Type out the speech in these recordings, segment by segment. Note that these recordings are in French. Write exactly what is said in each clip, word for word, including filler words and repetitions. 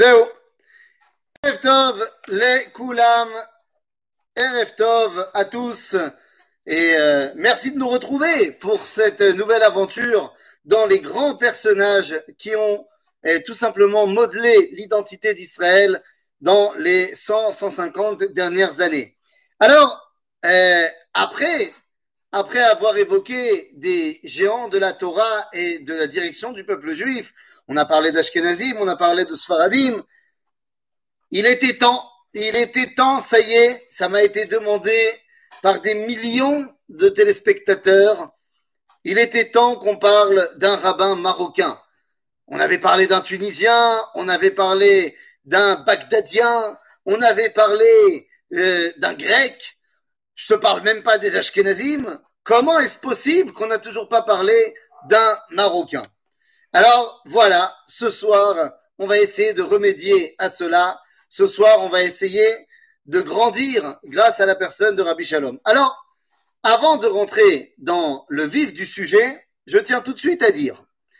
Zéo. Erev Tov, les Koulam, Erev Tov à tous. Et euh, merci de nous retrouver pour cette nouvelle aventure dans les grands personnages qui ont eh, tout simplement modelé l'identité d'Israël dans les cent à cent cinquante dernières années. Alors, euh, après, après avoir évoqué des géants de la Torah et de la direction du peuple juif, on a parlé d'Ashkenazim, on a parlé de Sfaradim, il était temps, il était temps, ça y est, ça m'a été demandé par des millions de téléspectateurs, il était temps qu'on parle d'un rabbin marocain. On avait parlé d'un Tunisien, on avait parlé d'un Bagdadien, on avait parlé euh, d'un Grec, je te parle même pas des Ashkenazim. Comment est-ce possible qu'on n'a toujours pas parlé d'un Marocain? Alors voilà, ce soir, on va essayer de remédier à cela. Ce soir, on va essayer de grandir grâce à la personne de Rabbi Shalom. Alors, avant de rentrer dans le vif du sujet, je tiens tout de suite à dire,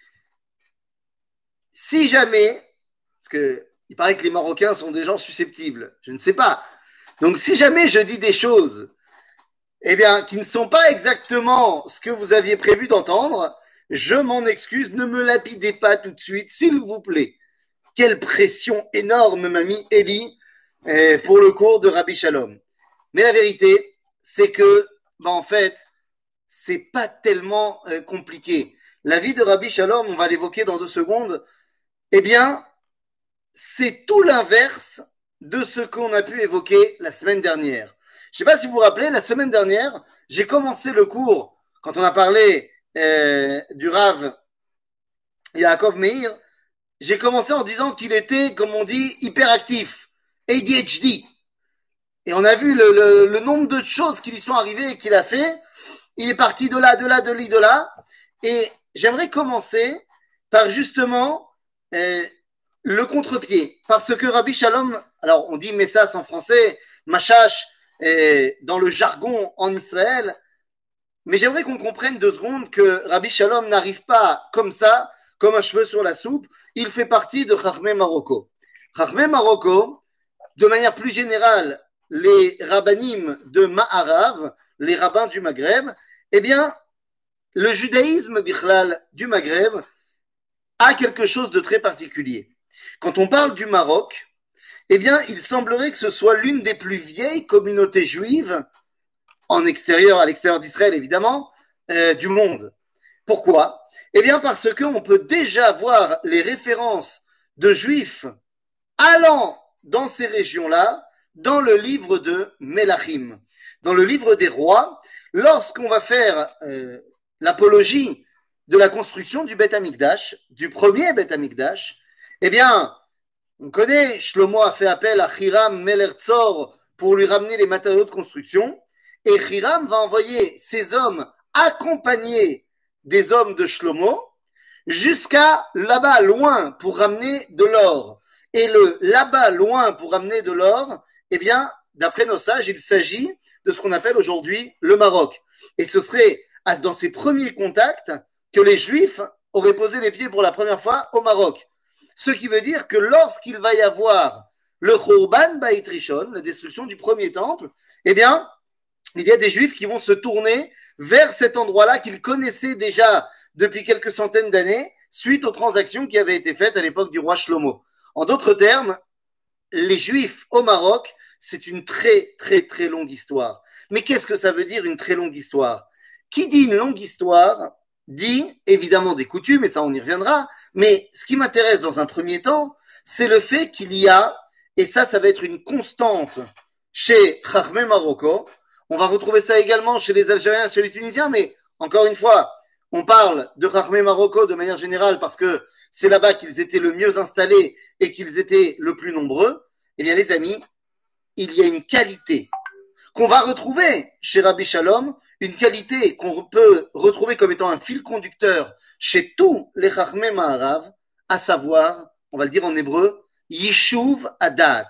si jamais, parce que il paraît que les Marocains sont des gens susceptibles, je ne sais pas. Donc, si jamais je dis des choses, eh bien, qui ne sont pas exactement ce que vous aviez prévu d'entendre, je m'en excuse, ne me lapidez pas tout de suite, s'il vous plaît. Quelle pression énorme m'a mis Eli eh, pour le cours de Rabbi Shalom. Mais la vérité, c'est que, bah, en fait, c'est pas tellement euh, compliqué. La vie de Rabbi Shalom, on va l'évoquer dans deux secondes, eh bien, c'est tout l'inverse de ce qu'on a pu évoquer la semaine dernière. Je ne sais pas si vous vous rappelez, la semaine dernière, j'ai commencé le cours, quand on a parlé euh, du Rav Yaakov Meir, j'ai commencé en disant qu'il était, comme on dit, hyperactif, A D H D. Et on a vu le, le, le nombre de choses qui lui sont arrivées et qu'il a fait. Il est parti de là, de là, de là, de là. Et j'aimerais commencer par justement euh, le contre-pied. Parce que Rabbi Shalom, alors on dit Messas en français, Machash euh, dans le jargon en Israël, mais j'aimerais qu'on comprenne deux secondes que Rabbi Shalom n'arrive pas comme ça, comme un cheveu sur la soupe. Il fait partie de Chachmei Marocco. Chachmei Marocco, de manière plus générale, les rabbanim de Ma'arav, les rabbins du Maghreb, eh bien, le judaïsme bichlal du Maghreb a quelque chose de très particulier. Quand on parle du Maroc, eh bien, il semblerait que ce soit l'une des plus vieilles communautés juives, en extérieur, à l'extérieur d'Israël évidemment, euh, du monde. Pourquoi? Eh bien, parce qu'on peut déjà voir les références de juifs allant dans ces régions-là, dans le livre de Melachim, dans le livre des rois, lorsqu'on va faire euh, l'apologie de la construction du Beth Amikdash, du premier Beth Amikdash, eh bien, on connaît, Shlomo a fait appel à Hiram Meler Tzor pour lui ramener les matériaux de construction, et Hiram va envoyer ses hommes accompagnés des hommes de Shlomo jusqu'à là-bas, loin, pour ramener de l'or. Et le là-bas, loin, pour ramener de l'or, eh bien, d'après nos sages, il s'agit de ce qu'on appelle aujourd'hui le Maroc. Et ce serait dans ces premiers contacts que les Juifs auraient posé les pieds pour la première fois au Maroc. Ce qui veut dire que lorsqu'il va y avoir le Khurban Bayit Rishon, la destruction du premier temple, eh bien, il y a des Juifs qui vont se tourner vers cet endroit-là qu'ils connaissaient déjà depuis quelques centaines d'années, suite aux transactions qui avaient été faites à l'époque du roi Shlomo. En d'autres termes, les Juifs au Maroc, c'est une très, très, très longue histoire. Mais qu'est-ce que ça veut dire une très longue histoire? Qui dit une longue histoire dit évidemment des coutumes, et ça on y reviendra, mais ce qui m'intéresse dans un premier temps, c'est le fait qu'il y a, et ça, ça va être une constante chez Chachmei Marocco, on va retrouver ça également chez les Algériens, chez les Tunisiens, mais encore une fois, on parle de Chachmei Marocco de manière générale parce que c'est là-bas qu'ils étaient le mieux installés et qu'ils étaient le plus nombreux. Eh bien, les amis, il y a une qualité qu'on va retrouver chez Rabbi Shalom, une qualité qu'on peut retrouver comme étant un fil conducteur chez tous les Chachmei Ma'arav, à savoir, on va le dire en hébreu, Yishuv Adat.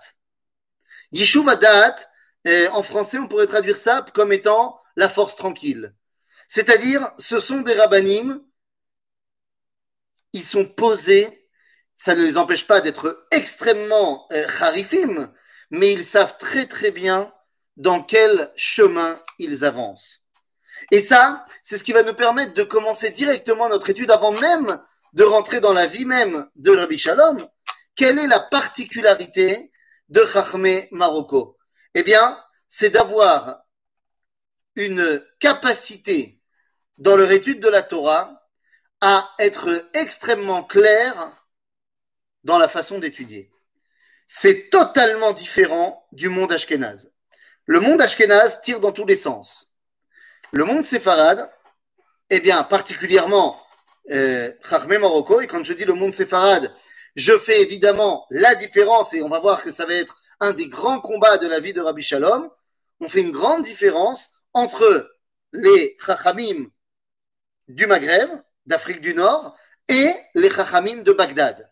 Yishuv Adat, euh, en français, on pourrait traduire ça comme étant la force tranquille. C'est-à-dire, ce sont des rabbanim, ils sont posés, ça ne les empêche pas d'être extrêmement euh, harifim, mais ils savent très très bien dans quel chemin ils avancent. Et ça, c'est ce qui va nous permettre de commencer directement notre étude avant même de rentrer dans la vie même de Rabbi Shalom. Quelle est la particularité de Chachmei Marocco? Eh bien, c'est d'avoir une capacité dans leur étude de la Torah à être extrêmement clair dans la façon d'étudier. C'est totalement différent du monde ashkénaze. Le monde ashkénaze tire dans tous les sens. Le monde séfarade, eh bien, particulièrement euh, Chachmei Marocco, et quand je dis le monde séfarade, je fais évidemment la différence, et on va voir que ça va être un des grands combats de la vie de Rabbi Shalom. On fait une grande différence entre les Chachamim du Maghreb, d'Afrique du Nord, et les Chachamim de Bagdad.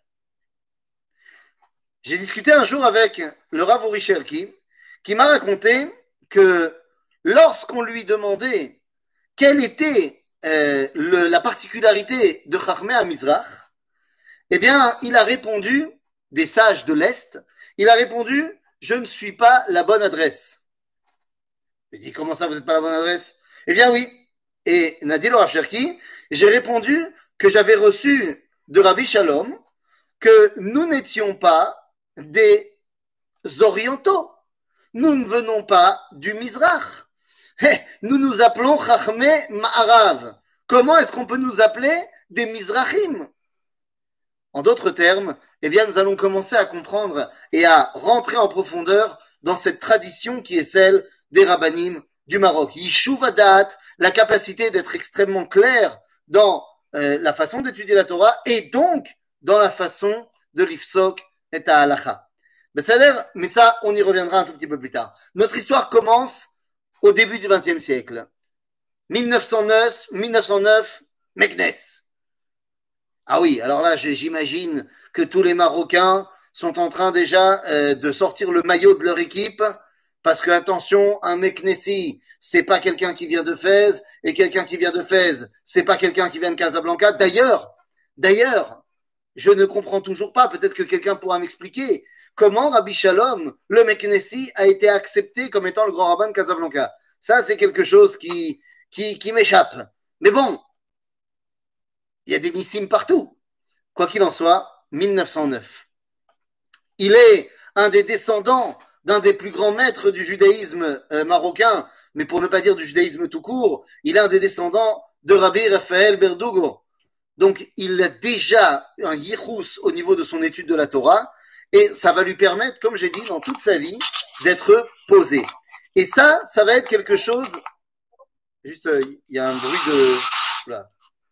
J'ai discuté un jour avec le Rav Uri Sherki, qui m'a raconté que lorsqu'on lui demandait quelle était euh, le, la particularité de Chachmei HaMizrach, eh bien, il a répondu, des sages de l'Est, il a répondu, je ne suis pas la bonne adresse. Il dit, comment ça, vous n'êtes pas la bonne adresse? Eh bien, oui. Et Nadir Rav Cherki, j'ai répondu que j'avais reçu de Rabbi Shalom que nous n'étions pas des orientaux. Nous ne venons pas du Mizrach. Nous nous appelons Chachmei Ma'arav. Comment est-ce qu'on peut nous appeler des Mizrachim? En d'autres termes, eh bien, nous allons commencer à comprendre et à rentrer en profondeur dans cette tradition qui est celle des Rabbanim du Maroc. Yishuv Hadat, la capacité d'être extrêmement clair dans euh, la façon d'étudier la Torah et donc dans la façon de l'ifsok et à halacha. Mais ça, on y reviendra un tout petit peu plus tard. Notre histoire commence au début du vingtième siècle. mille neuf cent neuf, mille neuf cent neuf, Meknes. Ah oui, alors là, j'imagine que tous les Marocains sont en train déjà euh, de sortir le maillot de leur équipe, parce que attention, un Meknessi, c'est pas quelqu'un qui vient de Fès, et quelqu'un qui vient de Fès, c'est pas quelqu'un qui vient de Casablanca. D'ailleurs, d'ailleurs, je ne comprends toujours pas, peut-être que quelqu'un pourra m'expliquer, comment Rabbi Shalom, le Meknessi, a été accepté comme étant le grand rabbin de Casablanca. Ça, c'est quelque chose qui, qui, qui m'échappe. Mais bon, il y a des nissim partout. Quoi qu'il en soit, mille neuf cent neuf. Il est un des descendants d'un des plus grands maîtres du judaïsme euh, marocain, mais pour ne pas dire du judaïsme tout court, il est un des descendants de Rabbi Raphaël Berdugo. Donc, il a déjà un yichus au niveau de son étude de la Torah, et ça va lui permettre, comme j'ai dit, dans toute sa vie, d'être posé. Et ça, ça va être quelque chose... Juste, il euh, y a un bruit de... Voilà.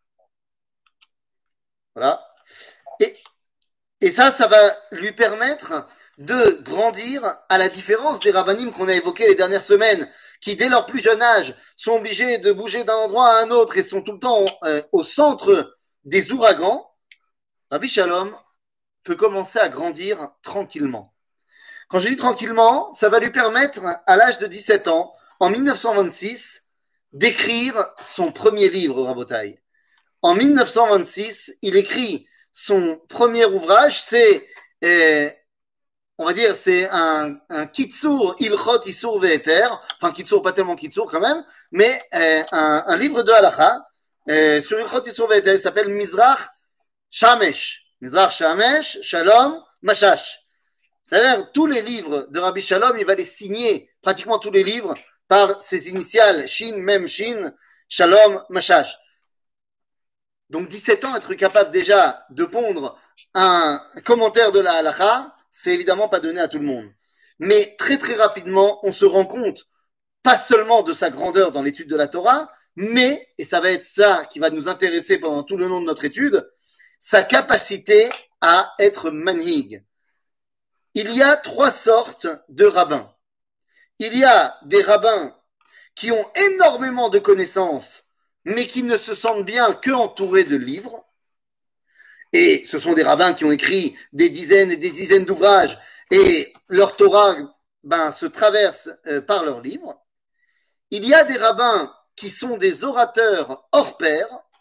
Voilà. Et, et ça, ça va lui permettre de grandir à la différence des rabbanim qu'on a évoqués les dernières semaines, qui dès leur plus jeune âge sont obligés de bouger d'un endroit à un autre et sont tout le temps euh, au centre des ouragans. Rabbi Shalom peut commencer à grandir tranquillement. Quand je dis tranquillement, ça va lui permettre, à l'âge de dix-sept ans, en mille neuf cent vingt-six, d'écrire son premier livre, Rabotai. En mille neuf cent vingt-six, il écrit son premier ouvrage, c'est, euh, on va dire, c'est un, un Kitsur Ilchot Isur Ve'eter, enfin Kitsur, pas tellement Kitsur quand même, mais euh, un, un livre de halacha euh, sur Ilchot Isur Ve'eter, il s'appelle Mizrach Shamesh. Mizrach Shamesh, Shalom, Mashash. C'est-à-dire, tous les livres de Rabbi Shalom, il va les signer, pratiquement tous les livres, par ses initiales, Shin, Mem, Shin, Shalom, Mashash. Donc, dix-sept ans, être capable déjà de pondre un commentaire de la halakha, c'est évidemment pas donné à tout le monde. Mais très, très rapidement, on se rend compte, pas seulement de sa grandeur dans l'étude de la Torah, mais, et ça va être ça qui va nous intéresser pendant tout le long de notre étude, sa capacité à être manhig. Il y a trois sortes de rabbins. Il y a des rabbins qui ont énormément de connaissances, mais qui ne se sentent bien qu'entourés de livres. Et ce sont des rabbins qui ont écrit des dizaines et des dizaines d'ouvrages, et leur Torah ben, se traverse euh, par leurs livres. Il y a des rabbins qui sont des orateurs hors pair,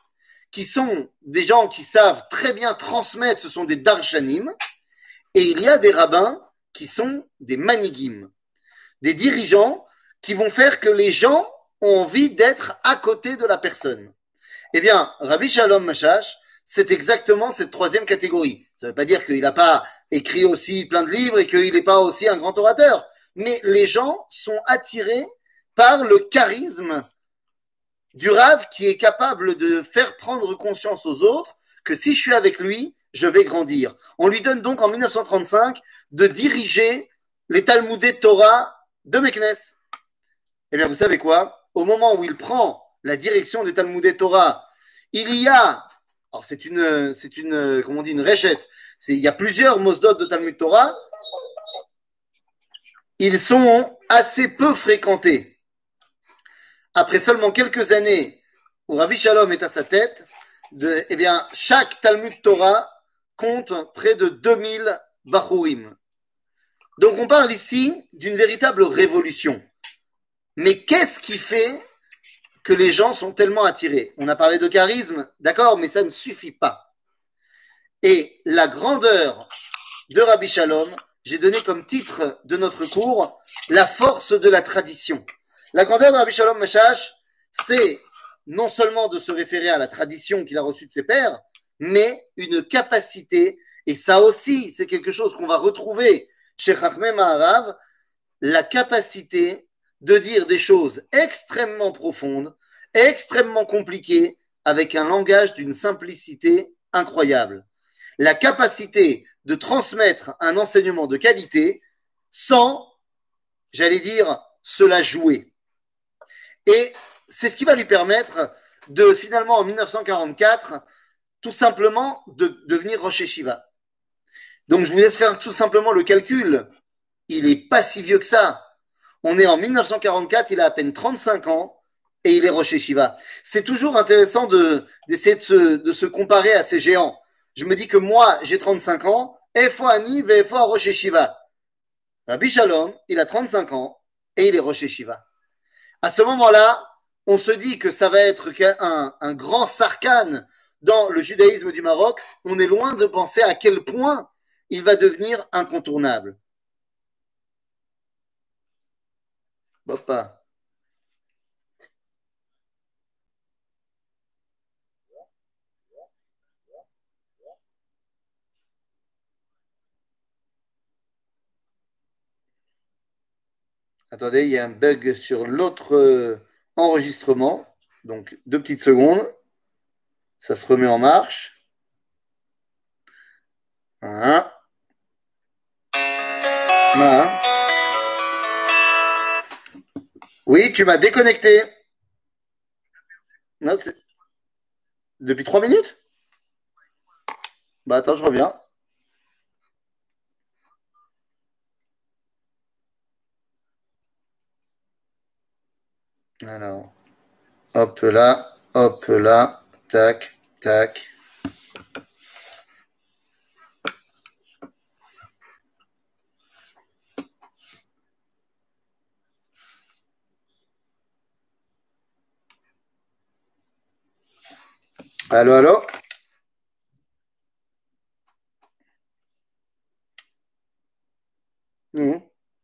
qui sont des gens qui savent très bien transmettre, ce sont des darshanim, et il y a des rabbins qui sont des manigim, des dirigeants qui vont faire que les gens ont envie d'être à côté de la personne. Eh bien, Rabbi Shalom Mashash, c'est exactement cette troisième catégorie. Ça ne veut pas dire qu'il n'a pas écrit aussi plein de livres et qu'il n'est pas aussi un grand orateur, mais les gens sont attirés par le charisme du Rav qui est capable de faire prendre conscience aux autres que si je suis avec lui, je vais grandir. On lui donne donc en mille neuf cent trente-cinq de diriger les Talmudés Torah de Meknes. Eh bien, vous savez quoi? Au moment où il prend la direction des Talmudés Torah, il y a, alors c'est une, c'est une, comment on dit, une réchette. Il y a plusieurs mosdot de Talmud Torah. Ils sont assez peu fréquentés. Après seulement quelques années où Rabbi Shalom est à sa tête, de, eh bien, chaque Talmud Torah compte près de deux mille Bachurim. Donc on parle ici d'une véritable révolution. Mais qu'est-ce qui fait que les gens sont tellement attirés? On a parlé de charisme, d'accord, mais ça ne suffit pas. Et la grandeur de Rabbi Shalom, j'ai donné comme titre de notre cours la force de la tradition. La grandeur de Rabbi Shalom Mashash, c'est non seulement de se référer à la tradition qu'il a reçue de ses pères, mais une capacité, et ça aussi, c'est quelque chose qu'on va retrouver chez Chachmei Maharav, la capacité de dire des choses extrêmement profondes, extrêmement compliquées, avec un langage d'une simplicité incroyable. La capacité de transmettre un enseignement de qualité sans, j'allais dire, se la jouer. Et c'est ce qui va lui permettre de, finalement, en mille neuf cent quarante-quatre, tout simplement de devenir Rosh Yeshiva. Donc, je vous laisse faire tout simplement le calcul. Il n'est pas si vieux que ça. On est en mille neuf cent quarante-quatre, il a à peine trente-cinq ans et il est Rosh Yeshiva. C'est toujours intéressant de, d'essayer de se, de se comparer à ces géants. Je me dis que moi, j'ai trente-cinq ans, et fois Ani, et fois Rosh Yeshiva. Rabbi Shalom, il a trente-cinq ans et il est Rosh Yeshiva. À ce moment-là, on se dit que ça va être un, un grand sarkhan dans le judaïsme du Maroc. On est loin de penser à quel point il va devenir incontournable. Papa. Attendez, il y a un bug sur l'autre euh, enregistrement. Donc, deux petites secondes. Ça se remet en marche. Voilà. Voilà. Oui, tu m'as déconnecté. Non, c'est... Depuis trois minutes? Bah attends, je reviens. Alors, hop là, hop là, tac, tac. Allô, allô? Mmh.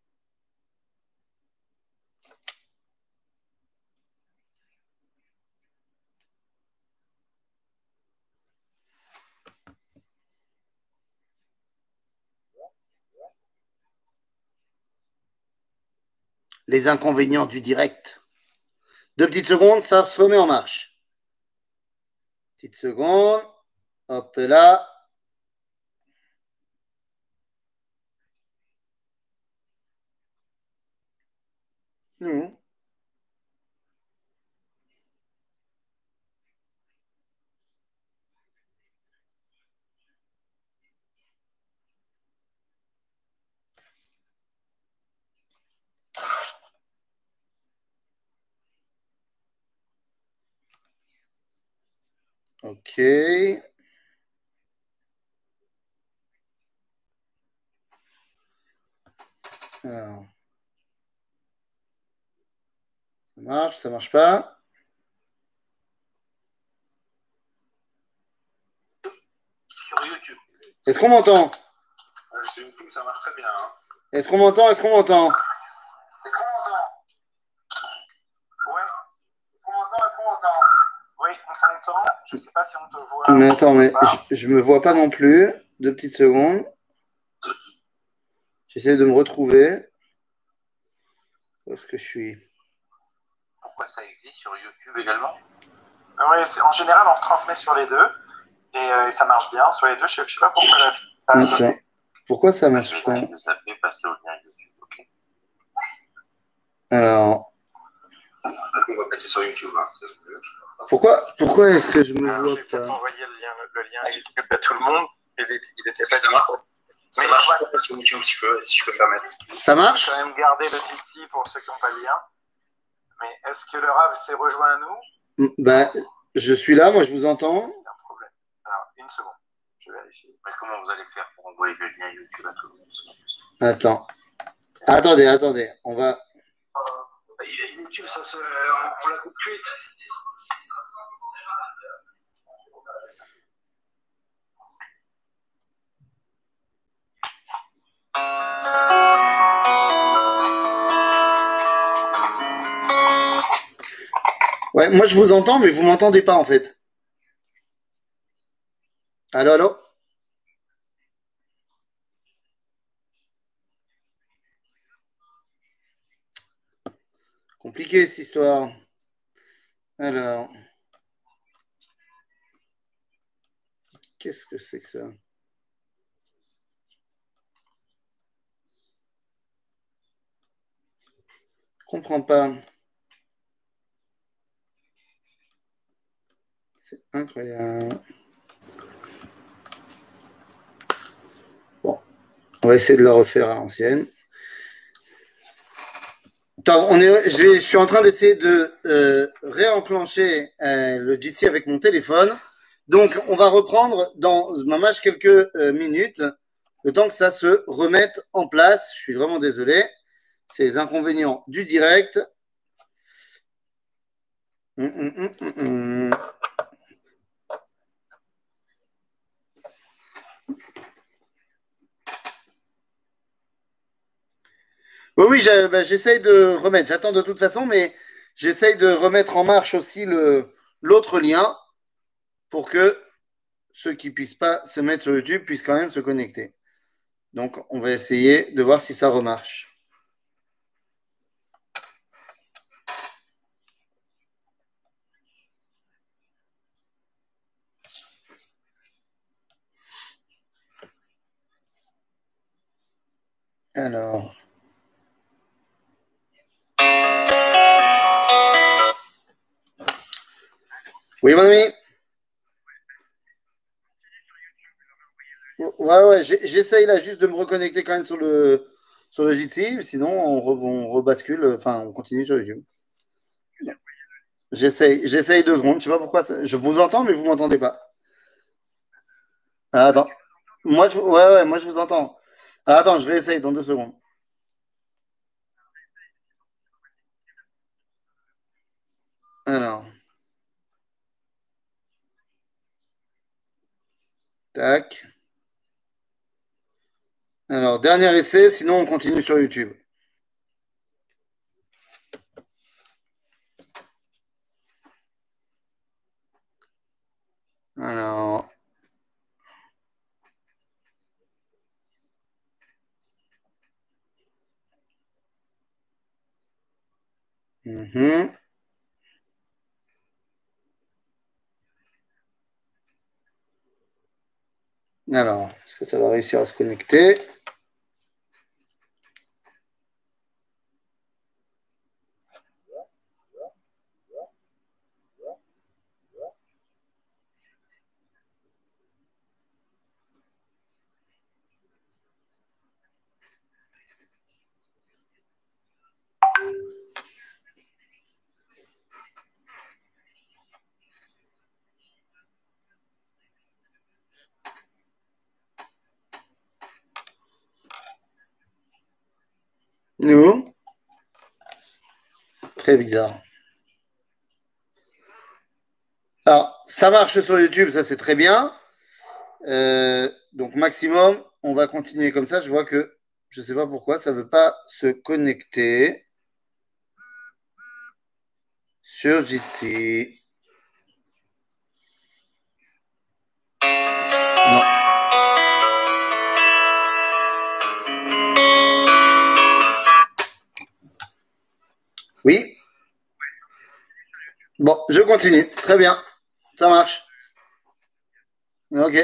Les inconvénients du direct. Deux petites secondes, ça se remet en marche. Petite seconde. Hop là. Mmh. Ok. Alors, ça marche, ça marche pas. Est-ce qu'on m'entend? Euh, Sur YouTube, ça marche très bien. Hein. Est-ce qu'on m'entend? Est-ce qu'on m'entend? Est-ce qu'on m'entend? Ouais. Est-ce qu'on m'entend? Est-ce qu'on m'entend? Oui, on t'entend. Je ne sais pas si on te voit. Mais attends, mais je, je me vois pas non plus. Deux petites secondes. J'essaie de me retrouver. Où est-ce que je suis? Pourquoi ça existe sur YouTube également? Oui, en général, on retransmet sur les deux. Et, euh, et ça marche bien sur les deux. Je ne sais pas pourquoi là, Attends. Pourquoi ça marche pas? Je vais pas? essayer de zapper, passer au lien YouTube. Okay. Alors. On va passer sur YouTube. Hein. Pourquoi, pourquoi est-ce que je me Alors, vois j'ai pas? envoyé le lien, le lien YouTube à tout le monde. Il n'était pas ça marche. Ça mais marche pas sur YouTube si, peux, si je peux me permettre. Ça marche? Je vais quand même garder le Jitsi pour ceux qui n'ont pas le lien. Mais est-ce que le Rav s'est rejoint à nous? Bah, je suis là, moi je vous entends. Il y a un problème. Alors, une seconde. Je vais vérifier. Mais comment vous allez faire pour envoyer le lien YouTube à tout le monde? Attends. Attendez, attendez. On va. YouTube, ça se... on la coupe tout de suite. Ouais, moi je vous entends, mais vous m'entendez pas en fait. Allô, allô? Compliqué cette histoire. Alors. Qu'est-ce que c'est que ça? Je comprends pas. C'est incroyable. Bon, on va essayer de la refaire à l'ancienne. Attends, on est, je, vais, je suis en train d'essayer de euh, réenclencher euh, le Jitsi avec mon téléphone. Donc, on va reprendre dans mamash quelques euh, minutes, le temps que ça se remette en place. Je suis vraiment désolé. C'est les inconvénients du direct. Hum, hum, hum, hum, hum. Oui, oui, j'ai- bah, j'essaye de remettre. J'attends de toute façon, mais j'essaye de remettre en marche aussi le, l'autre lien pour que ceux qui ne puissent pas se mettre sur YouTube puissent quand même se connecter. Donc, on va essayer de voir si ça remarche. Alors. Oui, mon ami. Ouais, ouais, j'ai- j'essaye là juste de me reconnecter quand même sur le, sur le Jitsi, sinon on, re- on rebascule, enfin on continue sur YouTube. J'essaye, j'essaye deux secondes, je sais pas pourquoi, ça- je vous entends mais vous m'entendez pas. Alors, attends, moi je, ouais, ouais, moi je vous entends. Alors attends, je réessaye dans deux secondes. Alors, tac. Alors, dernier essai, sinon on continue sur YouTube. Alors. Mhm. Alors, est-ce que ça va réussir à se connecter? Nous? Très bizarre. Alors, ça marche sur YouTube, ça c'est très bien. Euh, donc maximum, on va continuer comme ça. Je vois que je ne sais pas pourquoi ça ne veut pas se connecter sur Jitsi. Non. Oui. Bon, je continue. Très bien. Ça marche. Ok.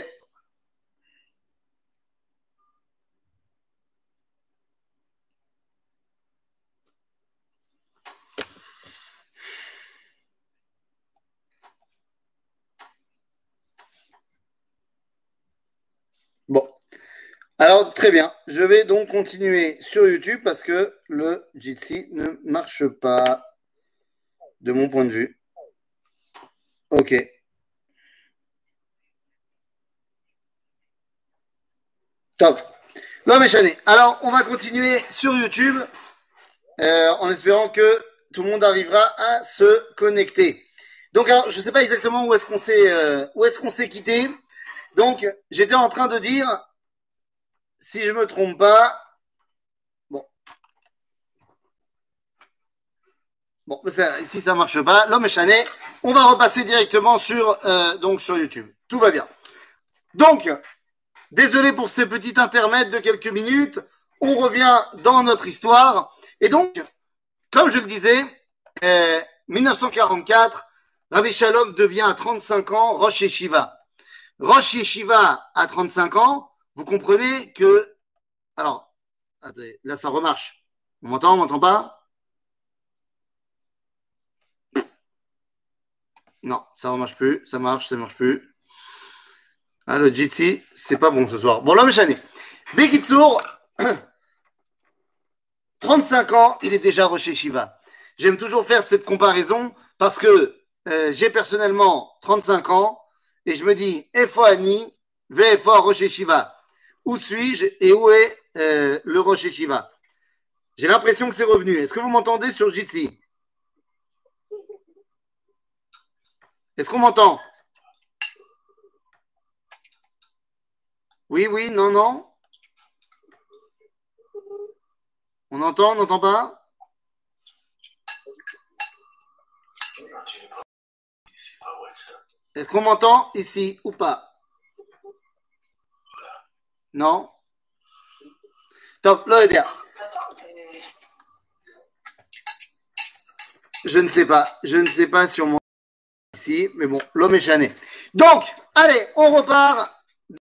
Bon. Alors, très bien. Je vais donc continuer sur YouTube parce que le Jitsi ne marche pas de mon point de vue. Ok. Top. Non, mais Chané. Alors, on va continuer sur YouTube euh, en espérant que tout le monde arrivera à se connecter. Donc, alors, je ne sais pas exactement où est-ce qu'on s'est euh, où est-ce qu'on s'est quitté. Donc, j'étais en train de dire, si je me trompe pas, bon, bon, ça, si ça marche pas, l'homme est chané. On va repasser directement sur euh, donc sur YouTube. Tout va bien. Donc, désolé pour ces petits intermèdes de quelques minutes. On revient dans notre histoire. Et donc, comme je le disais, euh, mille neuf cent quarante-quatre, Rabbi Shalom devient à trente-cinq ans Rosh Yeshiva. Rosh Yeshiva à trente-cinq ans, vous comprenez que... Alors, attendez, là ça remarche. On m'entend, on m'entend pas? Non, ça ne marche plus. Ça marche, ça ne marche plus. Ah, le Jitsi, c'est pas bon ce soir. Bon, l'homme chané. Bekitsour, trente-cinq ans, il est déjà Rosh Yeshiva. J'aime toujours faire cette comparaison parce que euh, j'ai personnellement trente-cinq ans et je me dis, Efo Ani, Ve Efo Rosh Yeshiva. Où suis-je et où est euh, le Rosh Yeshiva? J'ai l'impression que c'est revenu. Est-ce que vous m'entendez sur Jitsi? Est-ce qu'on m'entend? Oui, oui, non, non. On entend, on n'entend pas? Est-ce qu'on m'entend ici ou pas? Non? Top, là, je ne sais pas. Je ne sais pas si on m'entend ici, mais bon, l'homme est chané. Donc, allez, on repart.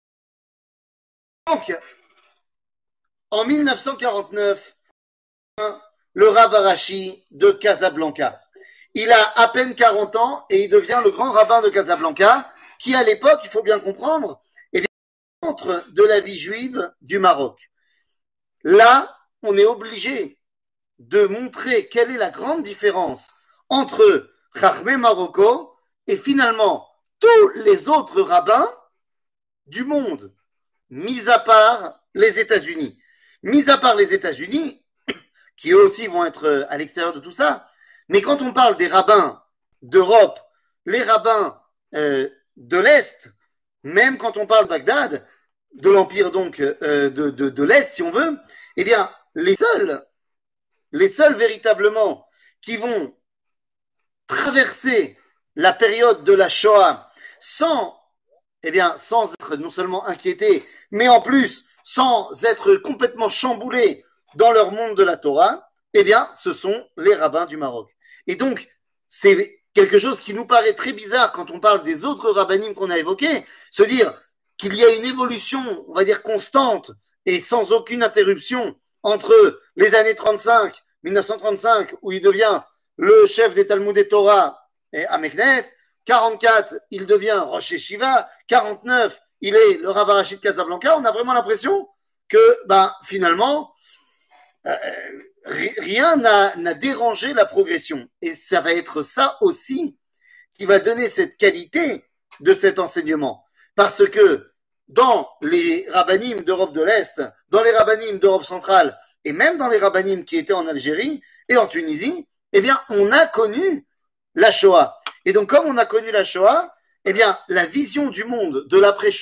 Donc, en mille neuf cent quarante-neuf, le Rav Arashi de Casablanca. Il a à peine quarante ans et il devient le grand rabbin de Casablanca, qui à l'époque, il faut bien comprendre, est bien contre de la vie juive du Maroc. Là, on est obligé de montrer quelle est la grande différence entre Chachmé Marocco et finalement tous les autres rabbins du monde, mis à part les États-Unis. Mis à part les États-Unis, qui eux aussi vont être à l'extérieur de tout ça, mais quand on parle des rabbins d'Europe, les rabbins euh, de l'Est, même quand on parle de Bagdad, de l'empire donc euh, de, de, de l'Est, si on veut, eh bien, les seuls, les seuls véritablement qui vont traverser la période de la Shoah sans, eh bien, sans être non seulement inquiétés, mais en plus sans être complètement chamboulés dans leur monde de la Torah, eh bien, ce sont les rabbins du Maroc. Et donc, c'est quelque chose qui nous paraît très bizarre quand on parle des autres rabbinim qu'on a évoqués, se dire qu'il y a une évolution, on va dire, constante et sans aucune interruption entre les années trente-cinq, mille neuf cent trente-cinq, où il devient le chef des Talmud et Torah à Meknes, quarante-quatre, il devient Rosh Yeshiva, quarante-neuf, il est le Rav Arashi de Casablanca. On a vraiment l'impression que, ben, finalement, euh, rien n'a dérangé la progression. Et ça va être ça aussi qui va donner cette qualité de cet enseignement. Parce que dans les rabbinim d'Europe de l'Est, dans les rabbinim d'Europe centrale, et même dans les rabbinim qui étaient en Algérie et en Tunisie, eh bien, on a connu la Shoah. Et donc, comme on a connu la Shoah, eh bien, la vision du monde de l'après-Shoah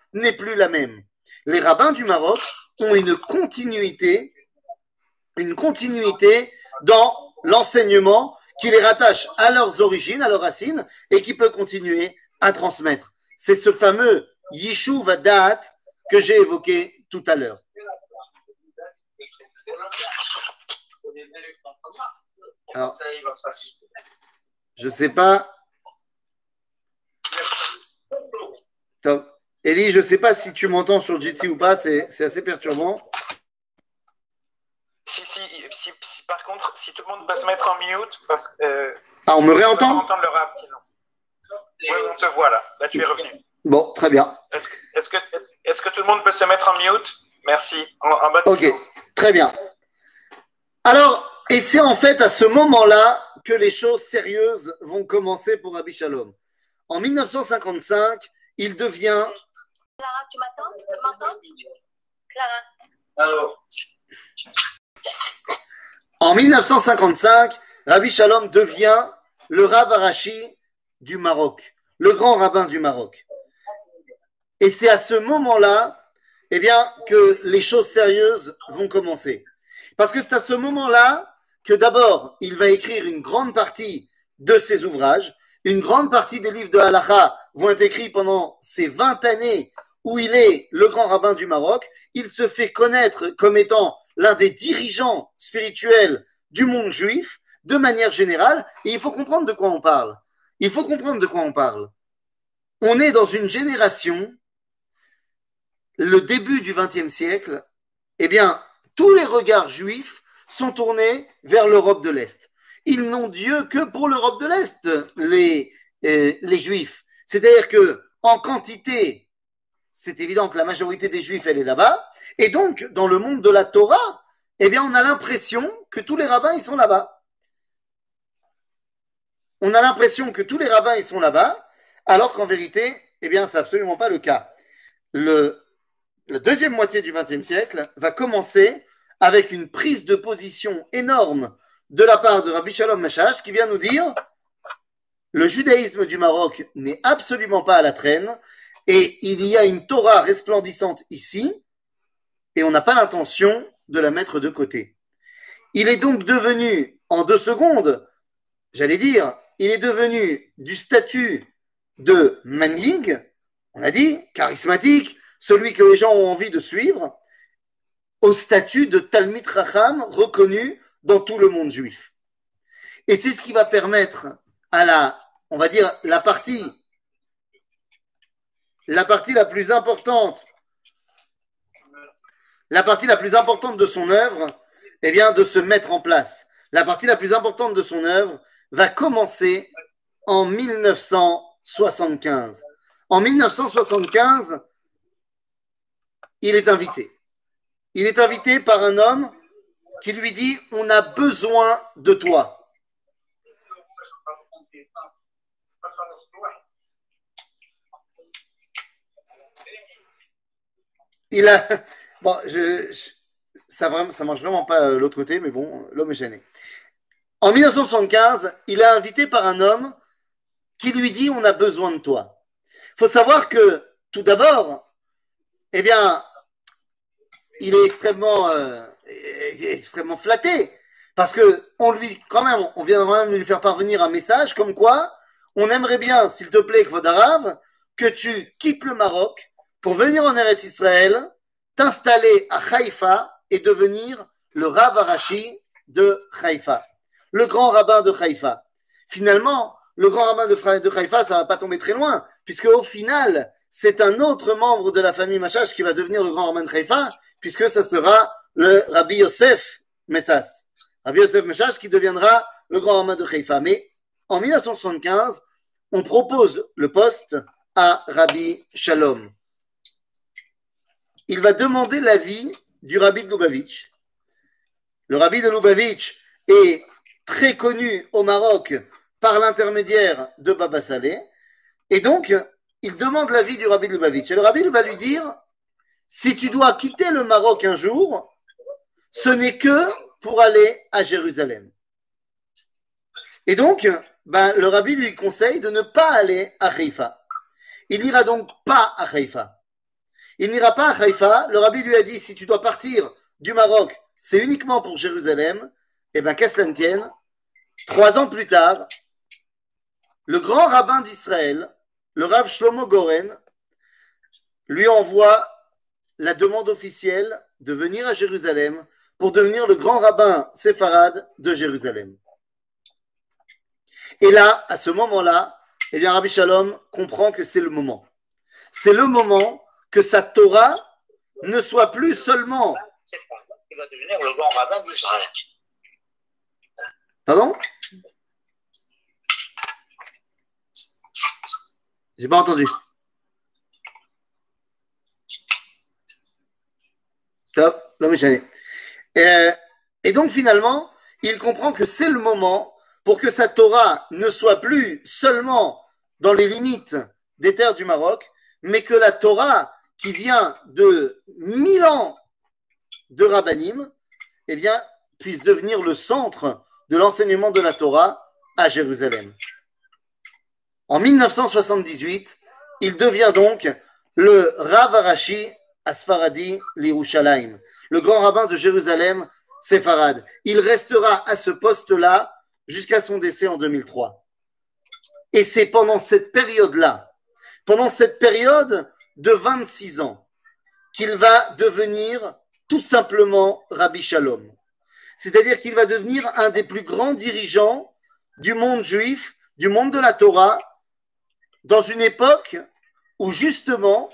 n'est plus la même. Les rabbins du Maroc ont une continuité, une continuité dans l'enseignement qui les rattache à leurs origines, à leurs racines, et qui peut continuer à transmettre. C'est ce fameux Yishuv Da'at que j'ai évoqué tout à l'heure. Alors, je ne sais pas. Top. Elie, je ne sais pas si tu m'entends sur Jitsi ou pas, c'est, c'est assez perturbant. Si, si, si, si, par contre, si tout le monde peut se mettre en mute, parce que. Euh, ah, on me réentend? On peut entendre le rap sinon. Oui, on te voit là. Là, tu es revenu. Bon, très bien. Est-ce que, est-ce que, est-ce que tout le monde peut se mettre en mute? Merci. En, en mode ok, puissance. Très bien. Alors, et c'est en fait à ce moment-là que les choses sérieuses vont commencer pour Rabbi Shalom. En mille neuf cent cinquante-cinq, il devient. Clara, tu m'attends? Tu m'entends? Clara. Alors. En mille neuf cent cinquante-cinq, Rabbi Shalom devient le Rav Arashi du Maroc, le grand rabbin du Maroc. Et c'est à ce moment-là, eh bien, que les choses sérieuses vont commencer. Parce que c'est à ce moment-là que d'abord, il va écrire une grande partie de ses ouvrages. Une grande partie des livres de Halakha vont être écrits pendant ces vingt années où il est le grand rabbin du Maroc. Il se fait connaître comme étant l'un des dirigeants spirituels du monde juif, de manière générale, et il faut comprendre de quoi on parle. Il faut comprendre de quoi on parle. On est dans une génération, le début du vingtième siècle, eh bien, tous les regards juifs sont tournés vers l'Europe de l'Est. Ils n'ont Dieu que pour l'Europe de l'Est, les, euh, les juifs. C'est-à-dire que, en quantité, c'est évident que la majorité des juifs, elle est là-bas, et donc, dans le monde de la Torah, eh bien, on a l'impression que tous les rabbins, ils sont là-bas. On a l'impression que tous les rabbins, ils sont là-bas, alors qu'en vérité, eh bien, c'est absolument pas le cas. Le, la deuxième moitié du vingtième siècle va commencer avec une prise de position énorme de la part de Rabbi Shalom Machash qui vient nous dire le judaïsme du Maroc n'est absolument pas à la traîne et il y a une Torah resplendissante ici et on n'a pas l'intention de la mettre de côté. Il est donc devenu, en deux secondes, j'allais dire, il est devenu du statut de manhig, on a dit, charismatique, celui que les gens ont envie de suivre, au statut de Talmid Racham reconnu dans tout le monde juif. Et c'est ce qui va permettre à la, on va dire, la partie, la partie la plus importante, la partie la plus importante de son œuvre, eh bien, de se mettre en place. La partie la plus importante de son œuvre va commencer en mille neuf cent soixante-quinze. En mille neuf cent soixante-quinze, il est invité. Il est invité par un homme qui lui dit « On a besoin de toi ». Il a... Bon, je, je, ça ne ça marche vraiment pas de l'autre côté, mais bon, l'homme est gêné. En mille neuf cent soixante-quinze, il est invité par un homme qui lui dit « On a besoin de toi ». Il faut savoir que, tout d'abord, eh bien, il est extrêmement, euh, extrêmement flatté parce que on lui, quand même, on vient quand même de lui faire parvenir un message comme quoi on aimerait bien, s'il te plaît, Kvod Harav, que tu quittes le Maroc pour venir en Eretz Israël, t'installer à Haïfa et devenir le Rav Arashi de Haïfa, le grand rabbin de Haïfa. Finalement, le grand rabbin de Haïfa, ça va pas tomber très loin, puisque au final, c'est un autre membre de la famille Machash qui va devenir le grand rabbin de Haïfa, puisque ça sera le Rabbi Yosef Messas. Rabbi Yosef Machash qui deviendra le grand rabbin de Haïfa. Mais en mille neuf cent soixante-quinze, on propose le poste à Rabbi Shalom. Il va demander l'avis du Rabbi de Lubavitch. Le Rabbi de Lubavitch est très connu au Maroc par l'intermédiaire de Baba Saleh. Et donc, il demande l'avis du Rabbi de Lubavitch. Et le Rabbi va lui dire, si tu dois quitter le Maroc un jour, ce n'est que pour aller à Jérusalem. Et donc, ben, le Rabbi lui conseille de ne pas aller à Haïfa. Il n'ira donc pas à Haïfa. Il n'ira pas à Haïfa. Le rabbi lui a dit, si tu dois partir du Maroc, c'est uniquement pour Jérusalem. Eh bien, qu'à cela ne tienne, trois ans plus tard, le grand rabbin d'Israël, le Rav Shlomo Goren, lui envoie la demande officielle de venir à Jérusalem pour devenir le grand rabbin séfarade de Jérusalem. Et là, à ce moment-là, eh bien, Rabbi Shalom comprend que c'est le moment. C'est le moment que sa Torah ne soit plus seulement... Il va devenir le grand rabbin d'Israël. Pardon? J'ai pas entendu. Top, l'homme est et, et donc finalement, il comprend que c'est le moment pour que sa Torah ne soit plus seulement dans les limites des terres du Maroc, mais que la Torah qui vient de mille ans de Rabbanim, eh bien, puisse devenir le centre de l'enseignement de la Torah à Jérusalem. En mille neuf cent soixante-dix-huit, il devient donc le Rav Arashi Asfaradi l'Yerushalayim, le grand rabbin de Jérusalem séfarade. Il restera à ce poste-là jusqu'à son décès en deux mille trois. Et c'est pendant cette période-là, pendant cette période de vingt-six ans, qu'il va devenir tout simplement Rabbi Shalom. C'est-à-dire qu'il va devenir un des plus grands dirigeants du monde juif, du monde de la Torah, dans une époque où justement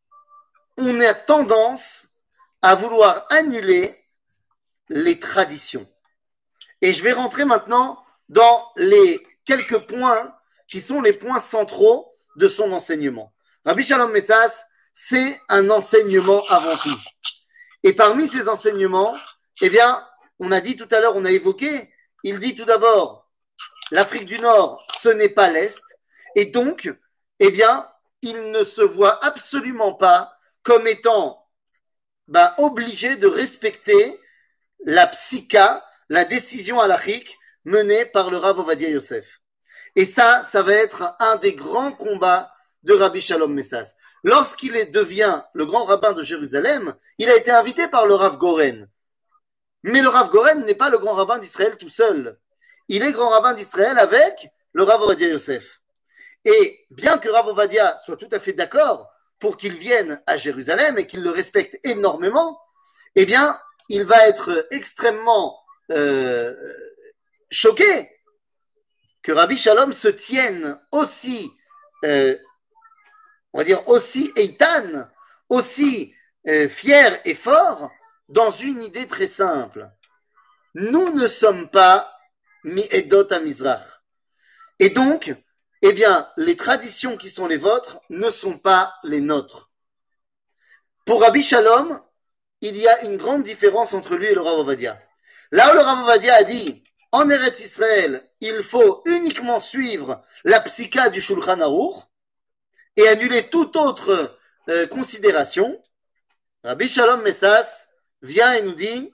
on a tendance à vouloir annuler les traditions. Et je vais rentrer maintenant dans les quelques points qui sont les points centraux de son enseignement. Rabbi Shalom Messas, c'est un enseignement avant tout. Et parmi ces enseignements, eh bien, on a dit tout à l'heure, on a évoqué, il dit tout d'abord, l'Afrique du Nord, ce n'est pas l'Est, et donc, eh bien, il ne se voit absolument pas comme étant bah, obligé de respecter la psika, la décision halachique menée par le Rav Ovadia Yosef. Et ça, ça va être un des grands combats de Rabbi Shalom Messas. Lorsqu'il devient le grand rabbin de Jérusalem, il a été invité par le Rav Goren. Mais le Rav Goren n'est pas le grand rabbin d'Israël tout seul. Il est grand rabbin d'Israël avec le Rav Ovadia Yosef. Et bien que Rav Ovadia soit tout à fait d'accord pour qu'il vienne à Jérusalem et qu'il le respecte énormément, eh bien, il va être extrêmement euh, choqué que Rabbi Shalom se tienne aussi, euh, on va dire aussi eitan, aussi euh, fier et fort dans une idée très simple. Nous ne sommes pas mi-edot à Mizrach. Et donc, eh bien, les traditions qui sont les vôtres ne sont pas les nôtres. Pour Rabbi Shalom, il y a une grande différence entre lui et le Rav Ovadia. Là où le Rav Ovadia a dit, en Eretz Israël, il faut uniquement suivre la psika du Shulchan Aruch et annuler toute autre euh, considération, Rabbi Shalom Messas vient et nous dit,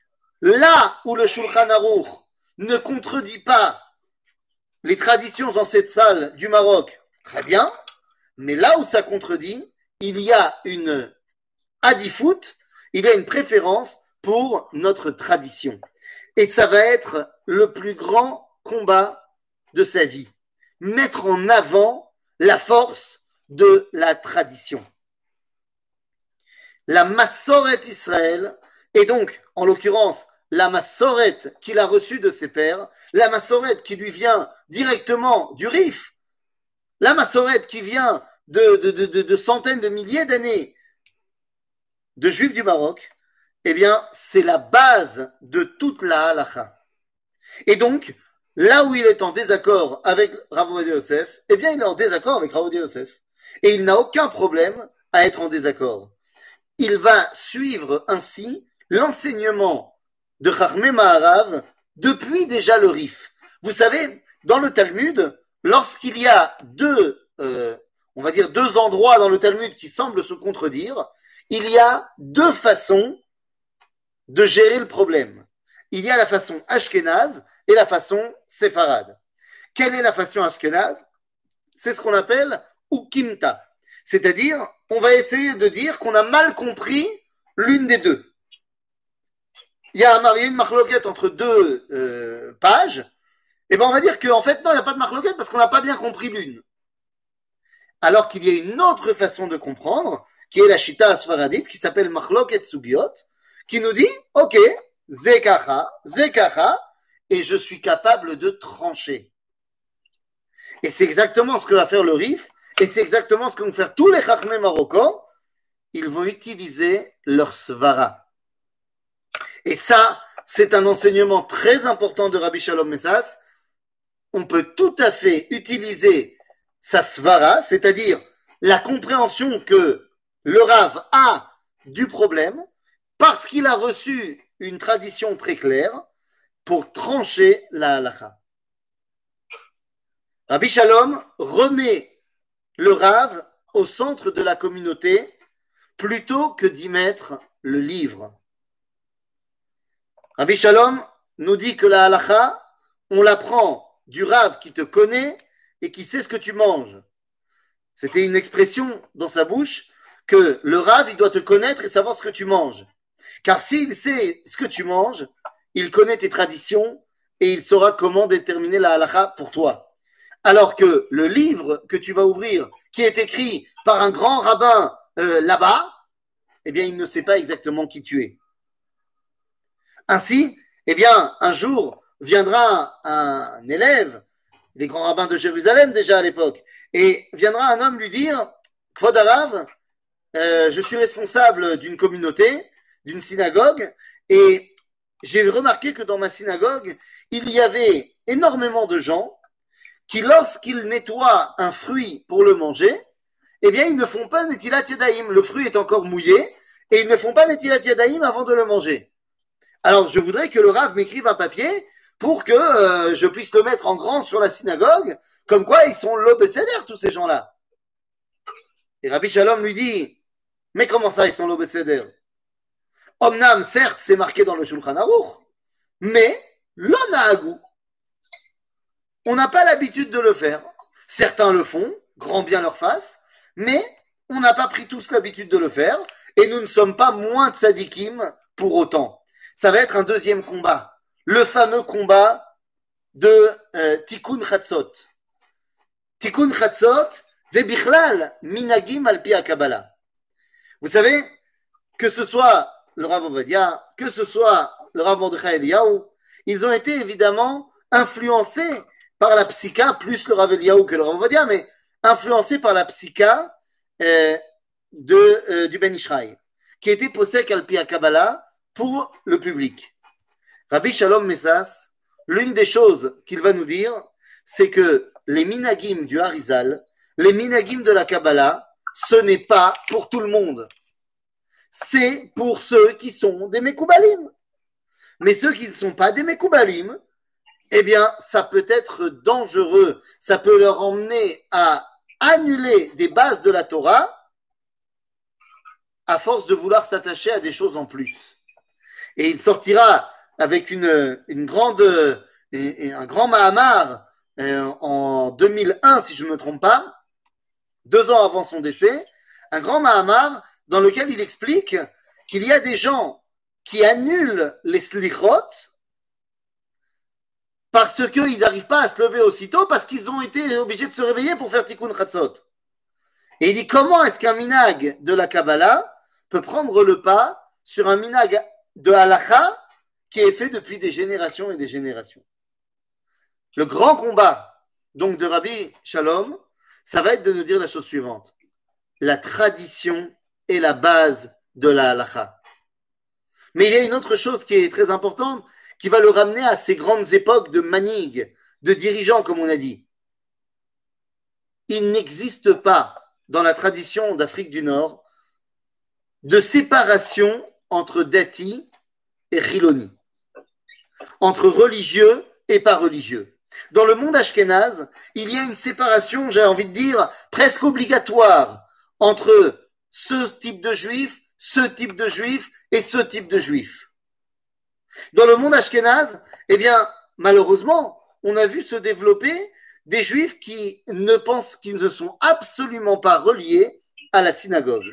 là où le Shulchan Aruch ne contredit pas les traditions ancestrales du Maroc, très bien, mais là où ça contredit, il y a une adifout, il y a une préférence pour notre tradition. Et ça va être le plus grand combat de sa vie. Mettre en avant la force de la tradition. La Massoret Israël, et donc, en l'occurrence, la Massoret qu'il a reçue de ses pères, la Massoret qui lui vient directement du Rif, la Massoret qui vient de, de, de, de, de centaines de milliers d'années de Juifs du Maroc, eh bien, c'est la base de toute la halacha. Et donc, là où il est en désaccord avec Rav Ovadia Yosef, eh bien, il est en désaccord avec Rav Ovadia Yosef. Et il n'a aucun problème à être en désaccord. Il va suivre ainsi l'enseignement de Chachmei Maharav depuis déjà le Rif. Vous savez, dans le Talmud, lorsqu'il y a deux, euh, on va dire deux endroits dans le Talmud qui semblent se contredire, il y a deux façons de gérer le problème. Il y a la façon ashkénaze et la façon séfarade. Quelle est la façon ashkénaze? C'est ce qu'on appelle ukimta. C'est-à-dire, on va essayer de dire qu'on a mal compris l'une des deux. Il y a, il y a une marloquette entre deux euh, pages, et ben on va dire qu'en fait, non, il n'y a pas de marloquette parce qu'on n'a pas bien compris l'une. Alors qu'il y a une autre façon de comprendre, qui est la Shita Sfaradite, qui s'appelle Marloket Sugiot, qui nous dit, ok, Zekacha, Zekacha, et je suis capable de trancher. Et c'est exactement ce que va faire le Rif, et c'est exactement ce que vont faire tous les Chachmei Marocco. Ils vont utiliser leur Svara. Et ça, c'est un enseignement très important de Rabbi Shalom Messas. On peut tout à fait utiliser sa Svara, c'est-à-dire la compréhension que le Rav a du problème, parce qu'il a reçu une tradition très claire, pour trancher la halakha. Rabbi Shalom remet le Rav au centre de la communauté plutôt que d'y mettre le livre. Rabbi Shalom nous dit que la halakha, on l'apprend du Rav qui te connaît et qui sait ce que tu manges. C'était une expression dans sa bouche que le Rav, il doit te connaître et savoir ce que tu manges. Car s'il sait ce que tu manges, il connaît tes traditions et il saura comment déterminer la halakha pour toi. Alors que le livre que tu vas ouvrir, qui est écrit par un grand rabbin euh, là-bas, eh bien, il ne sait pas exactement qui tu es. Ainsi, eh bien, un jour viendra un élève, les grands rabbins de Jérusalem déjà à l'époque, et viendra un homme lui dire, Kvod Harav, euh, je suis responsable d'une communauté, d'une synagogue, et j'ai remarqué que dans ma synagogue, il y avait énormément de gens qui, lorsqu'ils nettoient un fruit pour le manger, eh bien, ils ne font pas Netilat Yadayim. Le fruit est encore mouillé et ils ne font pas Netilat Yadayim avant de le manger. Alors, je voudrais que le Rav m'écrive un papier pour que euh, je puisse le mettre en grand sur la synagogue, comme quoi ils sont l'obécédère, tous ces gens-là. Et Rabbi Shalom lui dit, mais comment ça, ils sont l'obécédère? Omnam, certes, c'est marqué dans le Shulchan Aruch, mais l'onagou. On n'a pas l'habitude de le faire. Certains le font, grand bien leur face, mais on n'a pas pris tous l'habitude de le faire, et nous ne sommes pas moins tzadikim pour autant. Ça va être un deuxième combat, le fameux combat de euh, Tikkun Chatzot. Tikkun Chatzot, Vebichlal, Minagim al pi Kabbalah. Vous savez, que ce soit le Rav Ovadia, que ce soit le Rav Mordechai Eliyahu, ils ont été évidemment influencés par la psycha, plus le Rav Eliyahu que le Rav Ovadia, mais influencés par la psycha euh, de, euh, du Ben Ishraï, qui était posek al pi Kabbalah pour le public. Rabbi Shalom Messas, l'une des choses qu'il va nous dire, c'est que les minagim du Harizal, les minagim de la Kabbalah, ce n'est pas pour tout le monde. C'est pour ceux qui sont des Mekoubalim. Mais ceux qui ne sont pas des Mekoubalim, eh bien, ça peut être dangereux. Ça peut leur emmener à annuler des bases de la Torah à force de vouloir s'attacher à des choses en plus. Et il sortira avec une, une grande, un grand Mahamar en deux mille un, si je ne me trompe pas, deux ans avant son décès, un grand Mahamar dans lequel il explique qu'il y a des gens qui annulent les slichot parce qu'ils n'arrivent pas à se lever aussitôt, parce qu'ils ont été obligés de se réveiller pour faire Tikkun Chatzot. Et il dit, comment est-ce qu'un minag de la Kabbalah peut prendre le pas sur un minag de halakha qui est fait depuis des générations et des générations? Le grand combat donc de Rabbi Shalom, ça va être de nous dire la chose suivante. La tradition est la base de la halakha. Mais il y a une autre chose qui est très importante, qui va le ramener à ces grandes époques de manig, de dirigeants, comme on a dit. Il n'existe pas dans la tradition d'Afrique du Nord de séparation entre dati et chiloni, entre religieux et pas religieux. Dans le monde ashkénaze, il y a une séparation, j'ai envie de dire, presque obligatoire entre ce type de juif, ce type de juif et ce type de juif. Dans le monde ashkénaze, eh bien, malheureusement, on a vu se développer des juifs qui ne pensent, qui ne sont absolument pas reliés à la synagogue.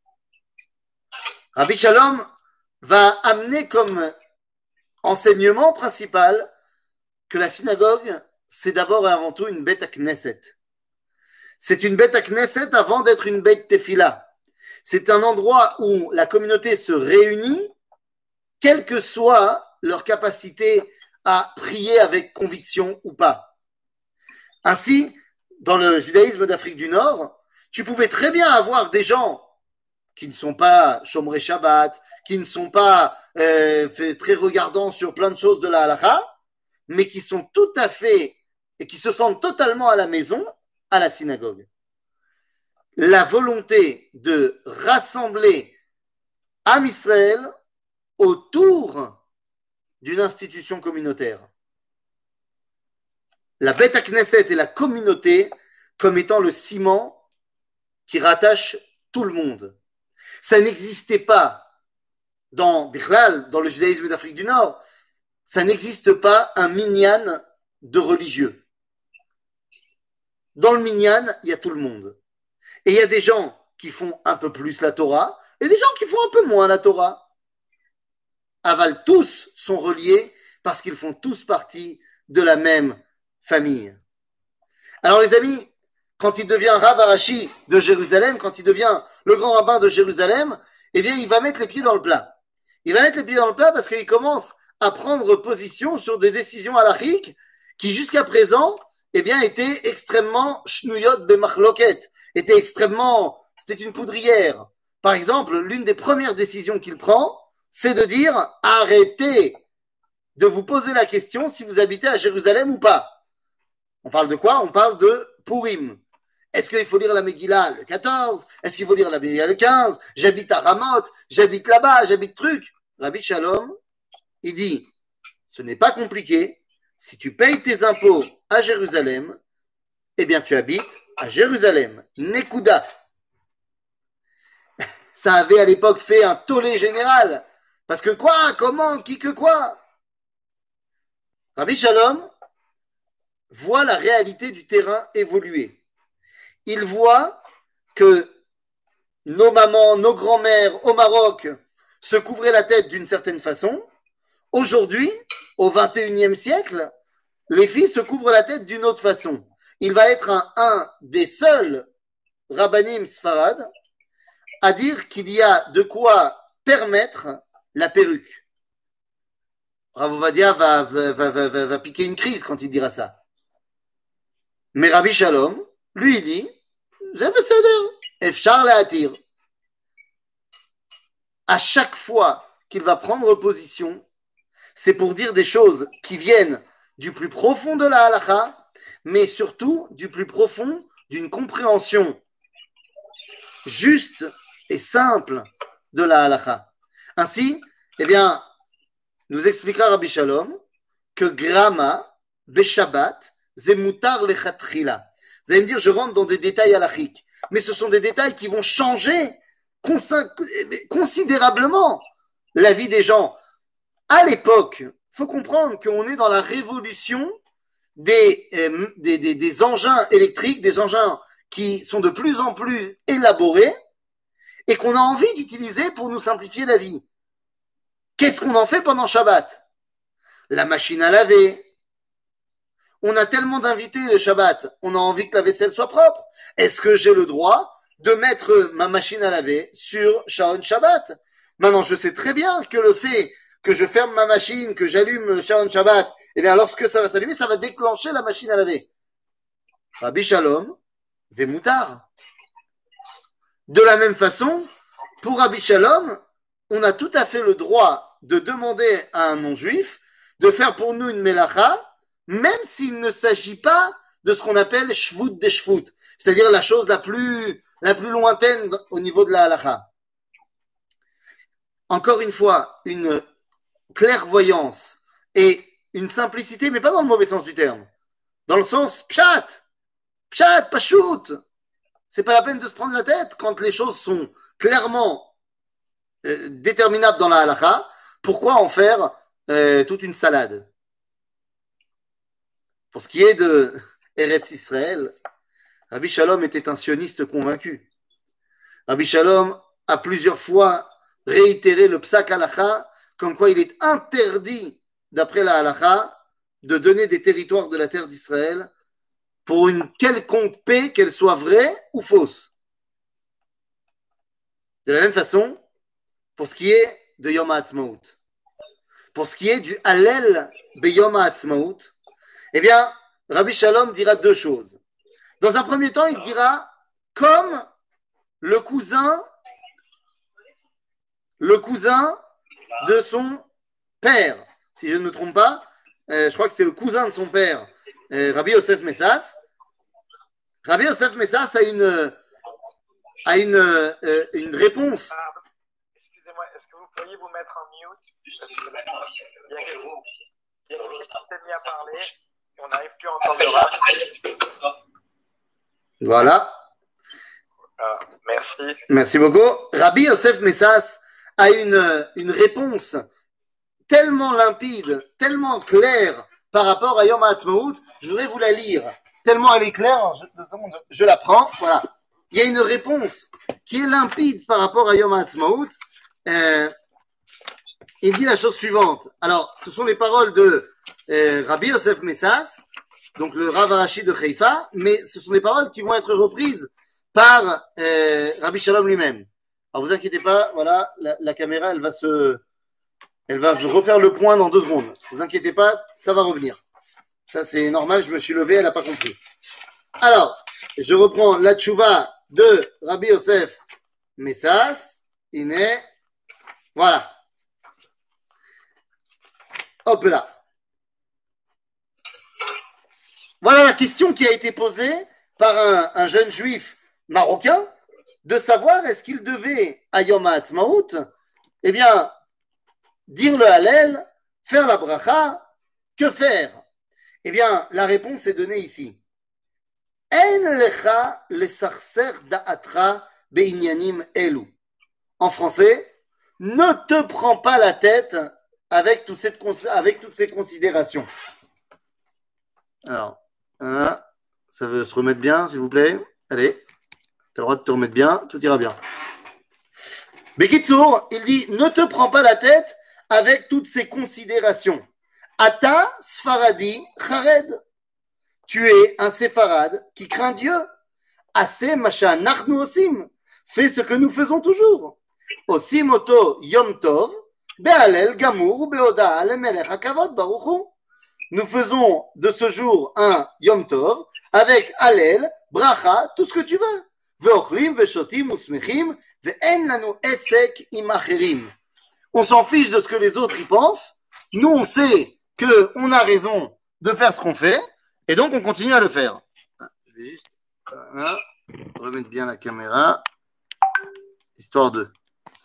Rabbi Shalom va amener comme enseignement principal que la synagogue, c'est d'abord et avant tout une bête à Knesset. C'est une bête à Knesset avant d'être une bête tefila. C'est un endroit où la communauté se réunit, quelle que soit leur capacité à prier avec conviction ou pas. Ainsi, dans le judaïsme d'Afrique du Nord, tu pouvais très bien avoir des gens qui ne sont pas Shomrei Shabbat, qui ne sont pas euh, très regardants sur plein de choses de la halakha, mais qui sont tout à fait et qui se sentent totalement à la maison à la synagogue. La volonté de rassembler Am Israël autour d'une institution communautaire. La Beth Knesset et la communauté comme étant le ciment qui rattache tout le monde. Ça n'existait pas dans Bichlal, dans le judaïsme d'Afrique du Nord, ça n'existe pas un minyan de religieux. Dans le minyan, il y a tout le monde. Et il y a des gens qui font un peu plus la Torah et des gens qui font un peu moins la Torah. Aval, tous sont reliés parce qu'ils font tous partie de la même famille. Alors les amis, quand il devient Rav Arashi de Jérusalem, quand il devient le grand rabbin de Jérusalem, eh bien il va mettre les pieds dans le plat. Il va mettre les pieds dans le plat parce qu'il commence à prendre position sur des décisions halachiques qui jusqu'à présent eh bien, étaient extrêmement shnouyot bemachloket, étaient extrêmement, c'était une poudrière. Par exemple, l'une des premières décisions qu'il prend, c'est de dire arrêtez de vous poser la question si vous habitez à Jérusalem ou pas. On parle de quoi? On parle de Purim. Est-ce qu'il faut lire la Megillah le quatorze? Est-ce qu'il faut lire la Megillah le quinze? J'habite à Ramoth, j'habite là-bas, j'habite truc. Rabbi Shalom, il dit, ce n'est pas compliqué. Si tu payes tes impôts à Jérusalem, eh bien tu habites à Jérusalem. Nekuda. Ça avait à l'époque fait un tollé général. Parce que quoi? Comment? Qui que quoi? Rabbi Shalom voit la réalité du terrain évoluer. Il voit que nos mamans, nos grands-mères au Maroc se couvraient la tête d'une certaine façon. Aujourd'hui, au vingt et unième siècle, les filles se couvrent la tête d'une autre façon. Il va être un, un des seuls rabbanim sfarad à dire qu'il y a de quoi permettre la perruque. Rav Ovadia va, va, va, va, va piquer une crise quand il dira ça. Mais Rabbi Shalom, lui, il dit, c'est בסדר, אפשר להתיר. À chaque fois qu'il va prendre position, c'est pour dire des choses qui viennent du plus profond de la halakha, mais surtout du plus profond d'une compréhension juste et simple de la halakha. Ainsi, eh bien, nous expliquera Rabbi Shalom que grama, beshabbat, zemutar lechatchila. Vous allez me dire, je rentre dans des détails halachiques, mais ce sont des détails qui vont changer considérablement la vie des gens. À l'époque, il faut comprendre qu'on est dans la révolution des, euh, des, des, des engins électriques, des engins qui sont de plus en plus élaborés et qu'on a envie d'utiliser pour nous simplifier la vie. Qu'est-ce qu'on en fait pendant Shabbat? La machine à laver. On a tellement d'invités le Shabbat, on a envie que la vaisselle soit propre. Est-ce que j'ai le droit de mettre ma machine à laver sur Sharon Shabbat? Maintenant, je sais très bien que le fait que je ferme ma machine, que j'allume le Sharon Shabbat, eh bien, lorsque ça va s'allumer, ça va déclencher la machine à laver. Rabbi Shalom, c'est moutard. De la même façon, pour Rabbi Shalom, on a tout à fait le droit de demander à un non-juif de faire pour nous une melacha, même s'il ne s'agit pas de ce qu'on appelle shvut des shvut, c'est-à-dire la chose la plus, la plus lointaine au niveau de la halakha. Encore une fois, une clairvoyance et une simplicité, mais pas dans le mauvais sens du terme, dans le sens pshat, pshat, pachout. C'est pas la peine de se prendre la tête quand les choses sont clairement euh, déterminables dans la halakha. Pourquoi en faire euh, toute une salade? Pour ce qui est de Eretz Israël, Rabbi Shalom était un sioniste convaincu. Rabbi Shalom a plusieurs fois réitéré le psak halacha, comme quoi il est interdit, d'après la halacha, de donner des territoires de la terre d'Israël pour une quelconque paix, qu'elle soit vraie ou fausse. De la même façon, pour ce qui est de Yom HaAtzmaut, pour ce qui est du Hallel Beyom HaAtzmaut, eh bien, Rabbi Shalom dira deux choses. Dans un premier temps, il dira comme le cousin, le cousin de son père, si je ne me trompe pas, euh, je crois que c'est le cousin de son père, euh, Rabbi Yosef Messas. Rabbi Yosef Messas a une, a une, euh, une réponse. Ah, excusez-moi, est-ce que vous pourriez vous mettre en mute? Parce que il y a quelqu'un il y a quelqu'un qui s'est mis à parler et on n'arrive plus à entendre le rap. Voilà. Ah, merci. Merci beaucoup. Rabbi Yosef Messas a une, une réponse tellement limpide, tellement claire par rapport à Yom HaAtzmaut. Je voudrais vous la lire. Tellement elle est claire, je, je la prends. Voilà. Il y a une réponse qui est limpide par rapport à Yom HaAtzmaut. Euh, il dit la chose suivante. Alors, ce sont les paroles de euh, Rabbi Yosef Messas, donc le Rav Arashi de Haïfa, mais ce sont des paroles qui vont être reprises par euh, Rabbi Shalom lui-même. Alors, vous inquiétez pas, voilà, la, la caméra, elle va se, elle va refaire le point dans deux secondes. Vous inquiétez pas, ça va revenir. Ça, c'est normal, je me suis levé, elle n'a pas compris. Alors, je reprends la tchouva de Rabbi Yosef Messas. Iné. Voilà. Hop là. Voilà la question qui a été posée par un, un jeune juif marocain de savoir est-ce qu'il devait, à Yom HaAtzmaut, eh bien, dire le Hallel, faire la bracha, que faire? Eh bien, la réponse est donnée ici. En lecha lesarser da'atra be'inyanim elu. En français, ne te prends pas la tête avec, tout cette, avec toutes ces considérations. Alors, voilà, ça veut se remettre bien, s'il vous plaît. Allez, tu as le droit de te remettre bien, tout ira bien. Bekitsour, il dit, ne te prends pas la tête avec toutes ces considérations. Ata Sfaradi Chared. Tu es un séfarade qui craint Dieu. Assez macha nachnu osim. Fais ce que nous faisons toujours. Osim oto yom tov be'alel gamur be'oda lemelech hakavod baruch hu. Nous faisons de ce jour un yom tov avec alel, bracha, tout ce que tu veux. Ve'ochlim ve'shotim usmechim ve'en lanu esek im acherim. On s'en fiche de ce que les autres y pensent. Nous, on sait qu'on a raison de faire ce qu'on fait, et donc on continue à le faire. Je vais juste voilà, remettre bien la caméra, histoire de...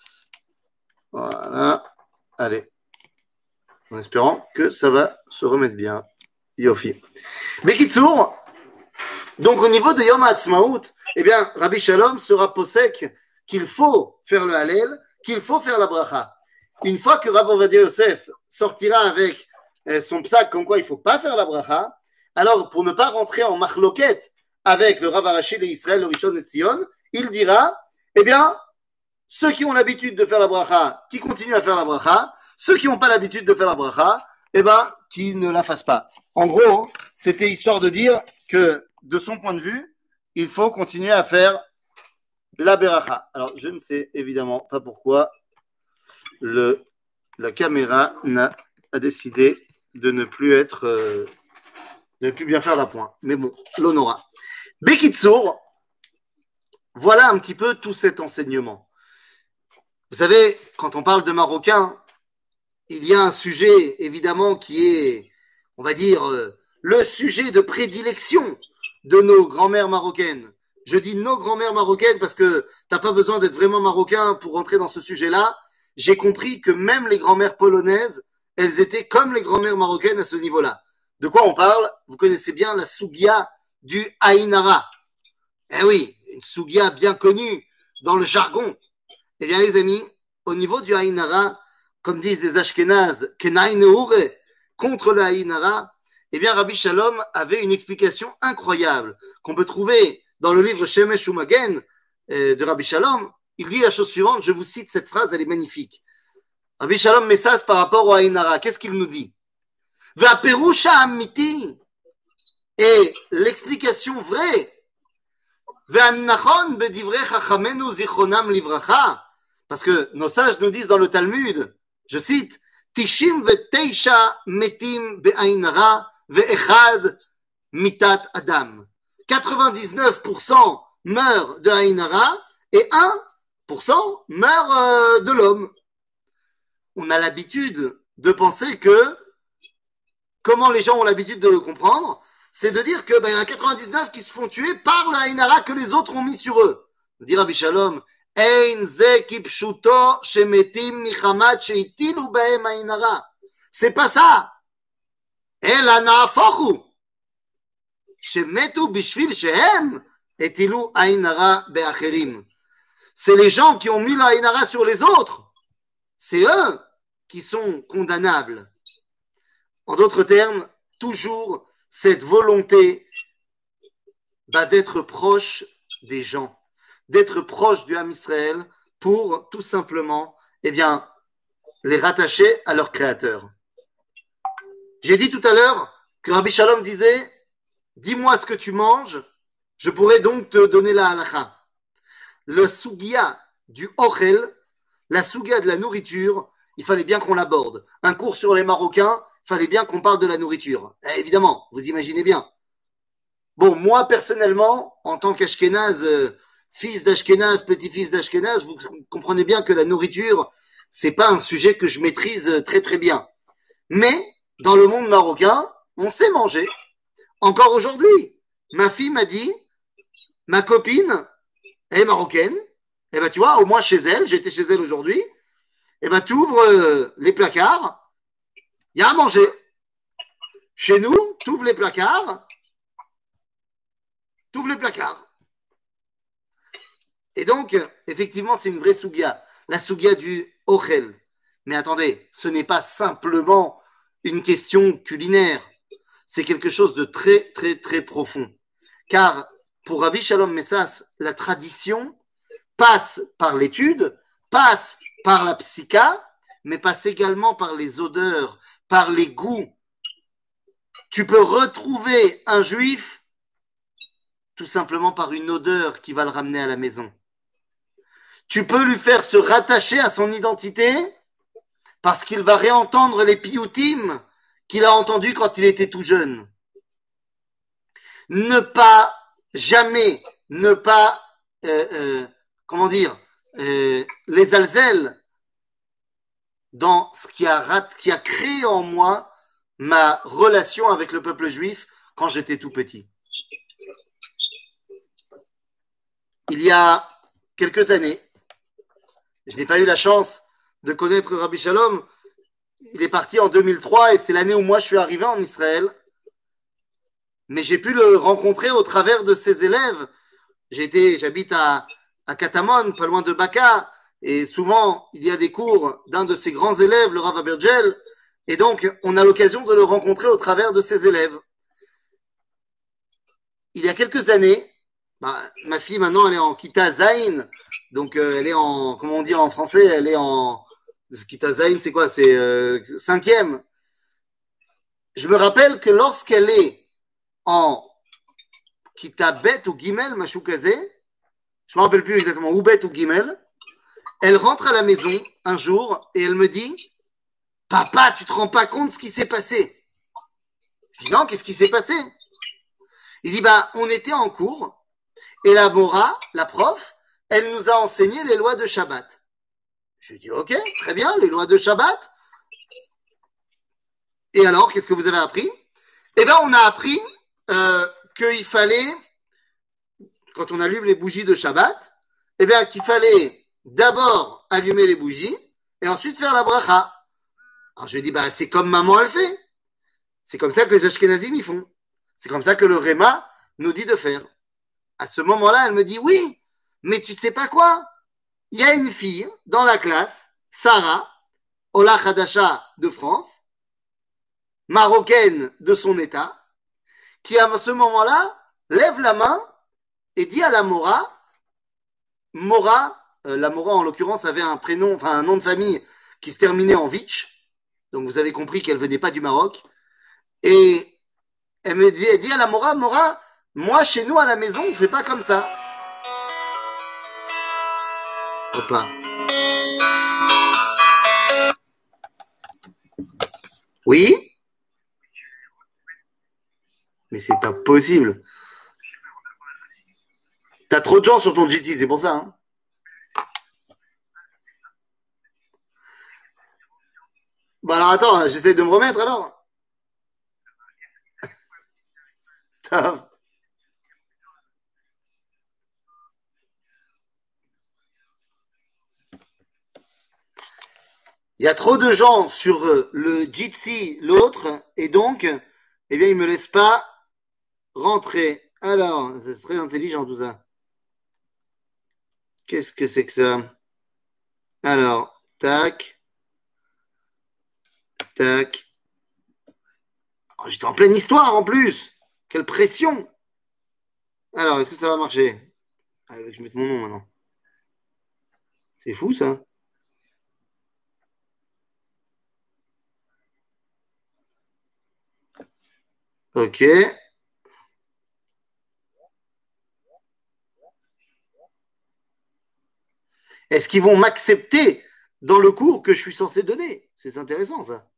Voilà, allez, en espérant que ça va se remettre bien. Yofi. Bekitsour, donc au niveau de Yom HaAtzmaut, eh bien, Rabbi Shalom sera posek qu'il faut faire le Hallel, qu'il faut faire la bracha. Une fois que Rav Ovadia Yosef sortira avec son psak comme quoi il ne faut pas faire la bracha, alors pour ne pas rentrer en machloket avec le Rav Arashi de Israël, le Rishon LeZion, il dira, eh bien, ceux qui ont l'habitude de faire la bracha, qui continuent à faire la bracha, ceux qui n'ont pas l'habitude de faire la bracha, eh bien, qui ne la fassent pas. En gros, c'était histoire de dire que, de son point de vue, il faut continuer à faire la beracha. Alors, je ne sais évidemment pas pourquoi le, la caméra n'a, a décidé de ne plus être, euh, de ne plus bien faire l'appoint. Mais bon, l'honora. Bekitsour, voilà un petit peu tout cet enseignement. Vous savez, quand on parle de Marocains, il y a un sujet, évidemment, qui est, on va dire, euh, le sujet de prédilection de nos grand-mères marocaines. Je dis nos grand-mères marocaines parce que tu n'as pas besoin d'être vraiment marocain pour rentrer dans ce sujet-là. J'ai compris que même les grand-mères polonaises, elles étaient comme les grand-mères marocaines à ce niveau-là. De quoi on parle? Vous connaissez bien la sougia du Aïnara. Eh oui, une sougia bien connue dans le jargon. Eh bien, les amis, au niveau du Aïnara, comme disent les Ashkénazes, Kenaï Neure, contre le Aïnara, eh bien, Rabbi Shalom avait une explication incroyable qu'on peut trouver dans le livre Shemesh Umagen, euh, de Rabbi Shalom, il dit la chose suivante, je vous cite cette phrase, elle est magnifique. Rabbi Shalom Messas par rapport au Aïnara, qu'est-ce qu'il nous dit? Va'perusha amiti, et l'explication vraie, ve'annachon bedivre chachamenu zichronam livracha, parce que nos sages nous disent dans le Talmud, je cite, Tishim ve'teisha metim be'aïnara ve'echad mitat adam. quatre-vingt-dix-neuf pour cent meurent de Aïnara et un pour cent meurent euh, de l'homme. On a l'habitude de penser que, comment les gens ont l'habitude de le comprendre, c'est de dire que ben, il y en a quatre-vingt-dix-neuf qui se font tuer par le Aïnara que les autres ont mis sur eux. Dit Rabbi Shalom, Ein ze kipshuto shemetim michamat sheitilu behem Aïnara. C'est pas ça. El anafochu. Shemetu bishvil shehem etilu Aïnara beacherim. C'est les gens qui ont mis l'Aïnara sur les autres. C'est eux qui sont condamnables. En d'autres termes, toujours cette volonté bah, d'être proche des gens, d'être proche du Ham Israël pour tout simplement eh bien, les rattacher à leur créateur. J'ai dit tout à l'heure que Rabbi Shalom disait « Dis-moi ce que tu manges, je pourrai donc te donner la halakha ». Le sugia du ochel, la sugia de la nourriture, il fallait bien qu'on l'aborde. Un cours sur les Marocains, il fallait bien qu'on parle de la nourriture. Et évidemment, vous imaginez bien. Bon, moi, personnellement, en tant qu'Ashkénaze, euh, fils d'Ashkénaze, petit-fils d'Ashkénaze, vous comprenez bien que la nourriture, c'est pas un sujet que je maîtrise très très bien. Mais, dans le monde marocain, on sait manger. Encore aujourd'hui, ma fille m'a dit, ma copine, elle est marocaine, et ben tu vois, au moins chez elle, j'étais chez elle aujourd'hui, et ben tu ouvres euh, les placards, il y a à manger. Chez nous, tu ouvres les placards, tu ouvres les placards. Et donc, effectivement, c'est une vraie sougia, la sougia du ochel. Mais attendez, ce n'est pas simplement une question culinaire, c'est quelque chose de très, très, très profond. Car pour Rabbi Shalom Messas, la tradition passe par l'étude, passe par la psycha, mais passe également par les odeurs, par les goûts. Tu peux retrouver un juif tout simplement par une odeur qui va le ramener à la maison. Tu peux lui faire se rattacher à son identité parce qu'il va réentendre les piyutim qu'il a entendus quand il était tout jeune. Ne pas, jamais, ne pas, euh, euh, comment dire, euh, les alzels dans ce qui a, rat, qui a créé en moi ma relation avec le peuple juif quand j'étais tout petit. Il y a quelques années, je n'ai pas eu la chance de connaître Rabbi Shalom. Il est parti en deux mille trois et c'est l'année où moi je suis arrivé en Israël. Mais j'ai pu le rencontrer au travers de ses élèves. J'ai été, j'habite à, à Katamon, pas loin de Baka, et souvent il y a des cours d'un de ses grands élèves, le Rav Abergel, et donc on a l'occasion de le rencontrer au travers de ses élèves. Il y a quelques années, bah, ma fille maintenant elle est en Kita Zain, donc euh, elle est en, comment on dit en français, elle est en Kita Zain, c'est quoi? C'est euh, cinquième. Je me rappelle que lorsqu'elle est en Kita Bet ou Gimel, Machoukazé, je ne me rappelle plus exactement, ou Bet ou Gimel, elle rentre à la maison un jour et elle me dit « Papa, tu ne te rends pas compte de ce qui s'est passé ?» Je dis « Non, qu'est-ce qui s'est passé ?» Il dit bah, « On était en cours et la Mora, la prof, elle nous a enseigné les lois de Shabbat. » Je dis « Ok, très bien, les lois de Shabbat. » Et alors, qu'est-ce que vous avez appris? Eh bien, on a appris euh, qu'il fallait, quand on allume les bougies de Shabbat, eh bien, qu'il fallait d'abord allumer les bougies et ensuite faire la bracha. Alors, je lui ai dit, bah, c'est comme maman elle fait. C'est comme ça que les Ashkenazim y font. C'est comme ça que le Réma nous dit de faire. À ce moment-là, elle me dit, oui, mais tu ne sais pas quoi? Il y a une fille dans la classe, Sarah, Ola Hadasha de France, marocaine de son état, qui à ce moment-là lève la main et dit à la Mora, Mora, euh, la Mora en l'occurrence avait un prénom, enfin un nom de famille qui se terminait en Vitch. Donc vous avez compris qu'elle venait pas du Maroc. Et elle me dit, elle dit à la Mora, Mora, moi chez nous à la maison on fait pas comme ça. Opa. Oui? Mais c'est pas possible. T'as trop de gens sur ton G T, c'est pour ça. Hein. Bah alors attends, j'essaie de me remettre alors. Il y a trop de gens sur le Jitsi, l'autre, et donc, eh bien, ils ne me laissent pas rentrer. Alors, c'est très intelligent tout ça. Qu'est-ce que c'est que ça? Alors, tac, tac. Oh, j'étais en pleine histoire en plus. Quelle pression. Alors, est-ce que ça va marcher? Ah, je vais mettre mon nom maintenant. C'est fou ça. Ok. Est-ce qu'ils vont m'accepter dans le cours que je suis censé donner? C'est intéressant ça.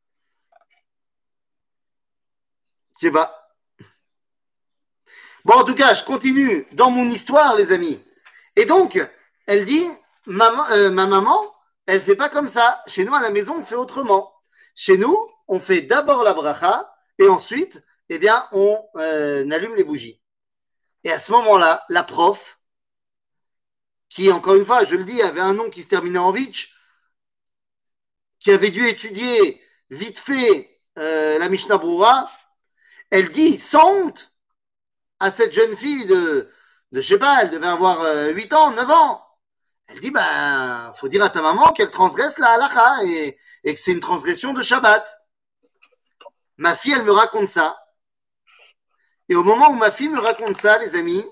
Je sais pas. Bon, en tout cas, je continue dans mon histoire, les amis. Et donc, elle dit, maman, euh, ma maman, elle fait pas comme ça. Chez nous, à la maison, on fait autrement. Chez nous, on fait d'abord la bracha et ensuite, eh bien, on euh, allume les bougies. Et à ce moment-là, la prof, qui, encore une fois, je le dis, avait un nom qui se terminait en Vitch, qui avait dû étudier vite fait euh, la Mishnah Brura, elle dit, sans honte, à cette jeune fille de, de je sais pas, elle devait avoir euh, huit ans, neuf ans. Elle dit, ben, faut dire à ta maman qu'elle transgresse la halakha et, et que c'est une transgression de Shabbat. Ma fille, elle me raconte ça. Et au moment où ma fille me raconte ça, les amis,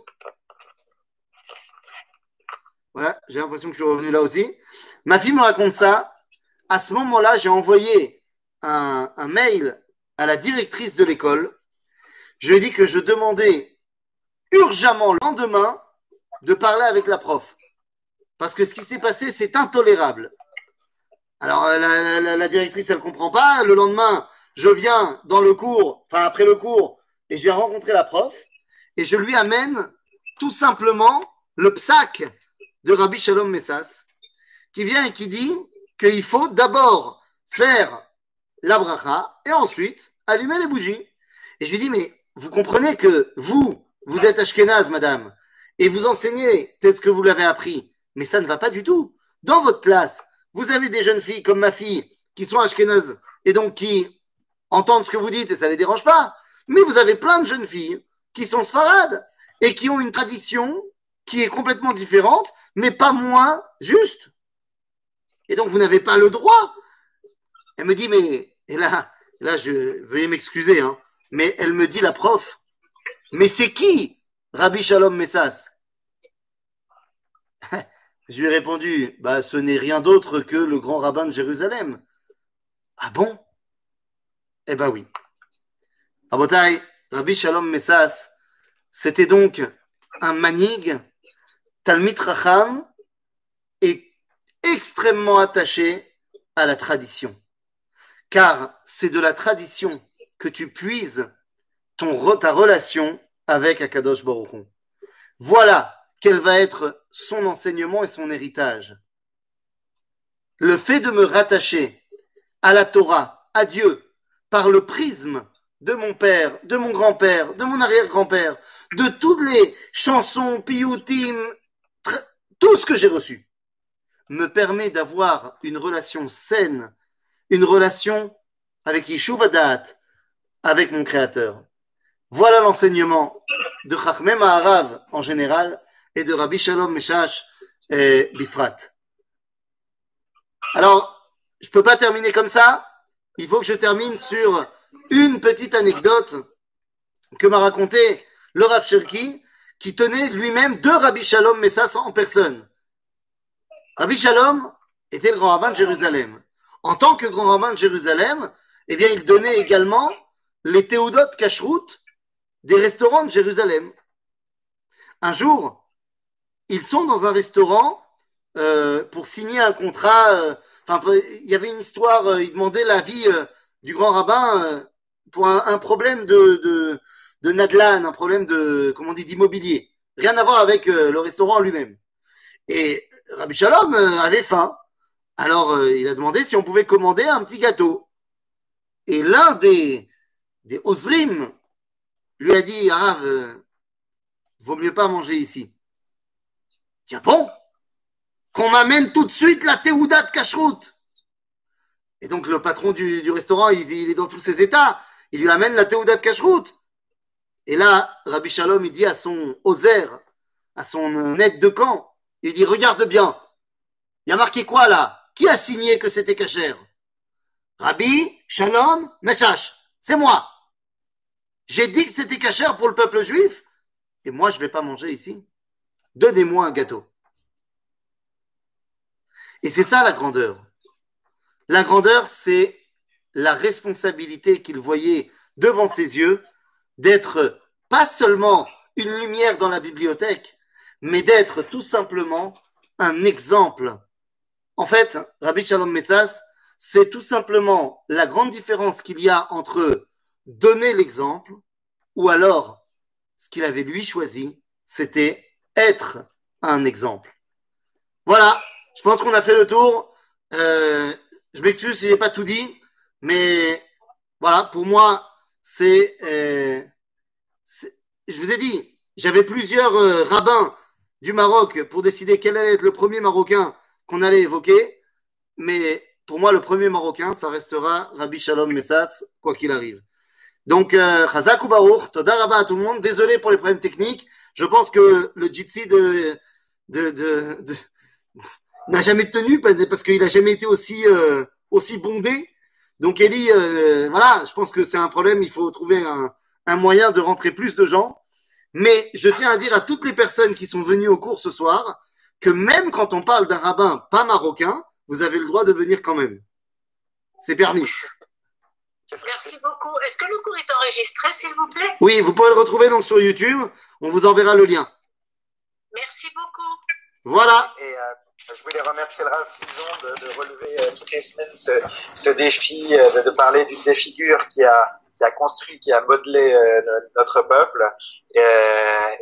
voilà, j'ai l'impression que je suis revenu là aussi. Ma fille me raconte ça. À ce moment-là, j'ai envoyé un, un mail à la directrice de l'école. Je lui ai dit que je demandais urgemment le lendemain de parler avec la prof. Parce que ce qui s'est passé, c'est intolérable. Alors, la, la, la directrice, elle ne comprend pas. Le lendemain, je viens dans le cours, enfin après le cours, et je viens rencontrer la prof, et je lui amène tout simplement le psak de Rabbi Shalom Messas, qui vient et qui dit qu'il faut d'abord faire la bracha, et ensuite allumer les bougies. Et je lui dis, mais vous comprenez que vous, vous êtes ashkénaze, madame, et vous enseignez peut-être que vous l'avez appris, mais ça ne va pas du tout. Dans votre classe, vous avez des jeunes filles comme ma fille qui sont ashkénazes et donc qui entendent ce que vous dites et ça ne les dérange pas. Mais vous avez plein de jeunes filles qui sont sfarades et qui ont une tradition qui est complètement différente, mais pas moins juste. Et donc vous n'avez pas le droit. Elle me dit, mais, et là, là je veuillez m'excuser, hein, mais elle me dit, la prof, mais c'est qui Rabbi Shalom Messas? Je lui ai répondu, bah, ce n'est rien d'autre que le grand rabbin de Jérusalem. Ah bon? Eh ben oui. Rabotai, Rabbi Shalom Messas, c'était donc un manig, Talmid Racham, et extrêmement attaché à la tradition. Car c'est de la tradition que tu puises ton, ta relation avec Akadosh Baruch Hu. Voilà quel va être son enseignement et son héritage. Le fait de me rattacher à la Torah, à Dieu, par le prisme de mon père, de mon grand-père, de mon arrière-grand-père, de toutes les chansons, piyutim, tout ce que j'ai reçu, me permet d'avoir une relation saine, une relation avec Yishuv Hadat, avec mon Créateur. Voilà l'enseignement de Chachmei Ma'arav en général et de Rabbi Shalom Meshash et Bifrat. Alors, je ne peux pas terminer comme ça. Il faut que je termine sur une petite anecdote que m'a raconté le Rav Cherki, qui tenait lui-même de Rabbi Shalom Messas en personne. Rabbi Shalom était le grand rabbin de Jérusalem. En tant que grand rabbin de Jérusalem, eh bien, il donnait également les théodotes kashrut des restaurants de Jérusalem. Un jour, ils sont dans un restaurant euh, pour signer un contrat. Euh, enfin, il y avait une histoire, euh, ils demandaient l'avis euh, du grand rabbin euh, pour un, un problème de, de, de nadlan, un problème de, comment on dit, d'immobilier. Rien à voir avec euh, le restaurant lui-même. Et Rabbi Shalom euh, avait faim. Alors, euh, il a demandé si on pouvait commander un petit gâteau. Et l'un des, des Ozrim lui a dit, Arav, euh, vaut mieux pas manger ici. Il dit, ah bon? Qu'on m'amène tout de suite la Théouda de Kashrut. Et donc, le patron du, du restaurant, il, il est dans tous ses états. Il lui amène la Théouda de Kashrut. Et là, Rabbi Shalom, il dit à son Ozer, à son aide de camp, il dit, regarde bien. Il y a marqué quoi là? Qui a signé que c'était kasher? Rabbi Shalom Meshash. C'est moi. J'ai dit que c'était kasher pour le peuple juif. Et moi, je ne vais pas manger ici. Donnez-moi un gâteau. Et c'est ça la grandeur. La grandeur, c'est la responsabilité qu'il voyait devant ses yeux d'être pas seulement une lumière dans la bibliothèque, mais d'être tout simplement un exemple. En fait, Rabbi Shalom Messas, c'est tout simplement la grande différence qu'il y a entre donner l'exemple ou alors ce qu'il avait lui choisi, c'était être un exemple. Voilà, je pense qu'on a fait le tour. Euh, je m'excuse si je n'ai pas tout dit, mais voilà, pour moi, c'est, euh, c'est je vous ai dit, j'avais plusieurs euh, rabbins du Maroc pour décider quel allait être le premier Marocain qu'on allait évoquer, mais pour moi, le premier Marocain, ça restera Rabbi Shalom Messas, quoi qu'il arrive. Donc, Chazak ou Baruch, Toda Rabba à tout le monde. Désolé pour les problèmes techniques. Je pense que le Jitsi de, de, de, de, n'a jamais tenu parce qu'il n'a jamais été aussi, euh, aussi bondé. Donc, Eli, euh, voilà, je pense que c'est un problème. Il faut trouver un, un moyen de rentrer plus de gens. Mais je tiens à dire à toutes les personnes qui sont venues au cours ce soir que même quand on parle d'un rabbin pas marocain, vous avez le droit de venir quand même. C'est permis. Merci beaucoup. Est-ce que le cours est enregistré, s'il vous plaît? Oui, vous pouvez le retrouver donc sur YouTube. On vous enverra le lien. Merci beaucoup. Voilà. Et euh, je voulais remercier le Rav Fison de, de relever euh, toutes les semaines ce, ce défi, euh, de, de parler d'une des figures qui a, qui a construit, qui a modelé euh, notre peuple. Et, euh,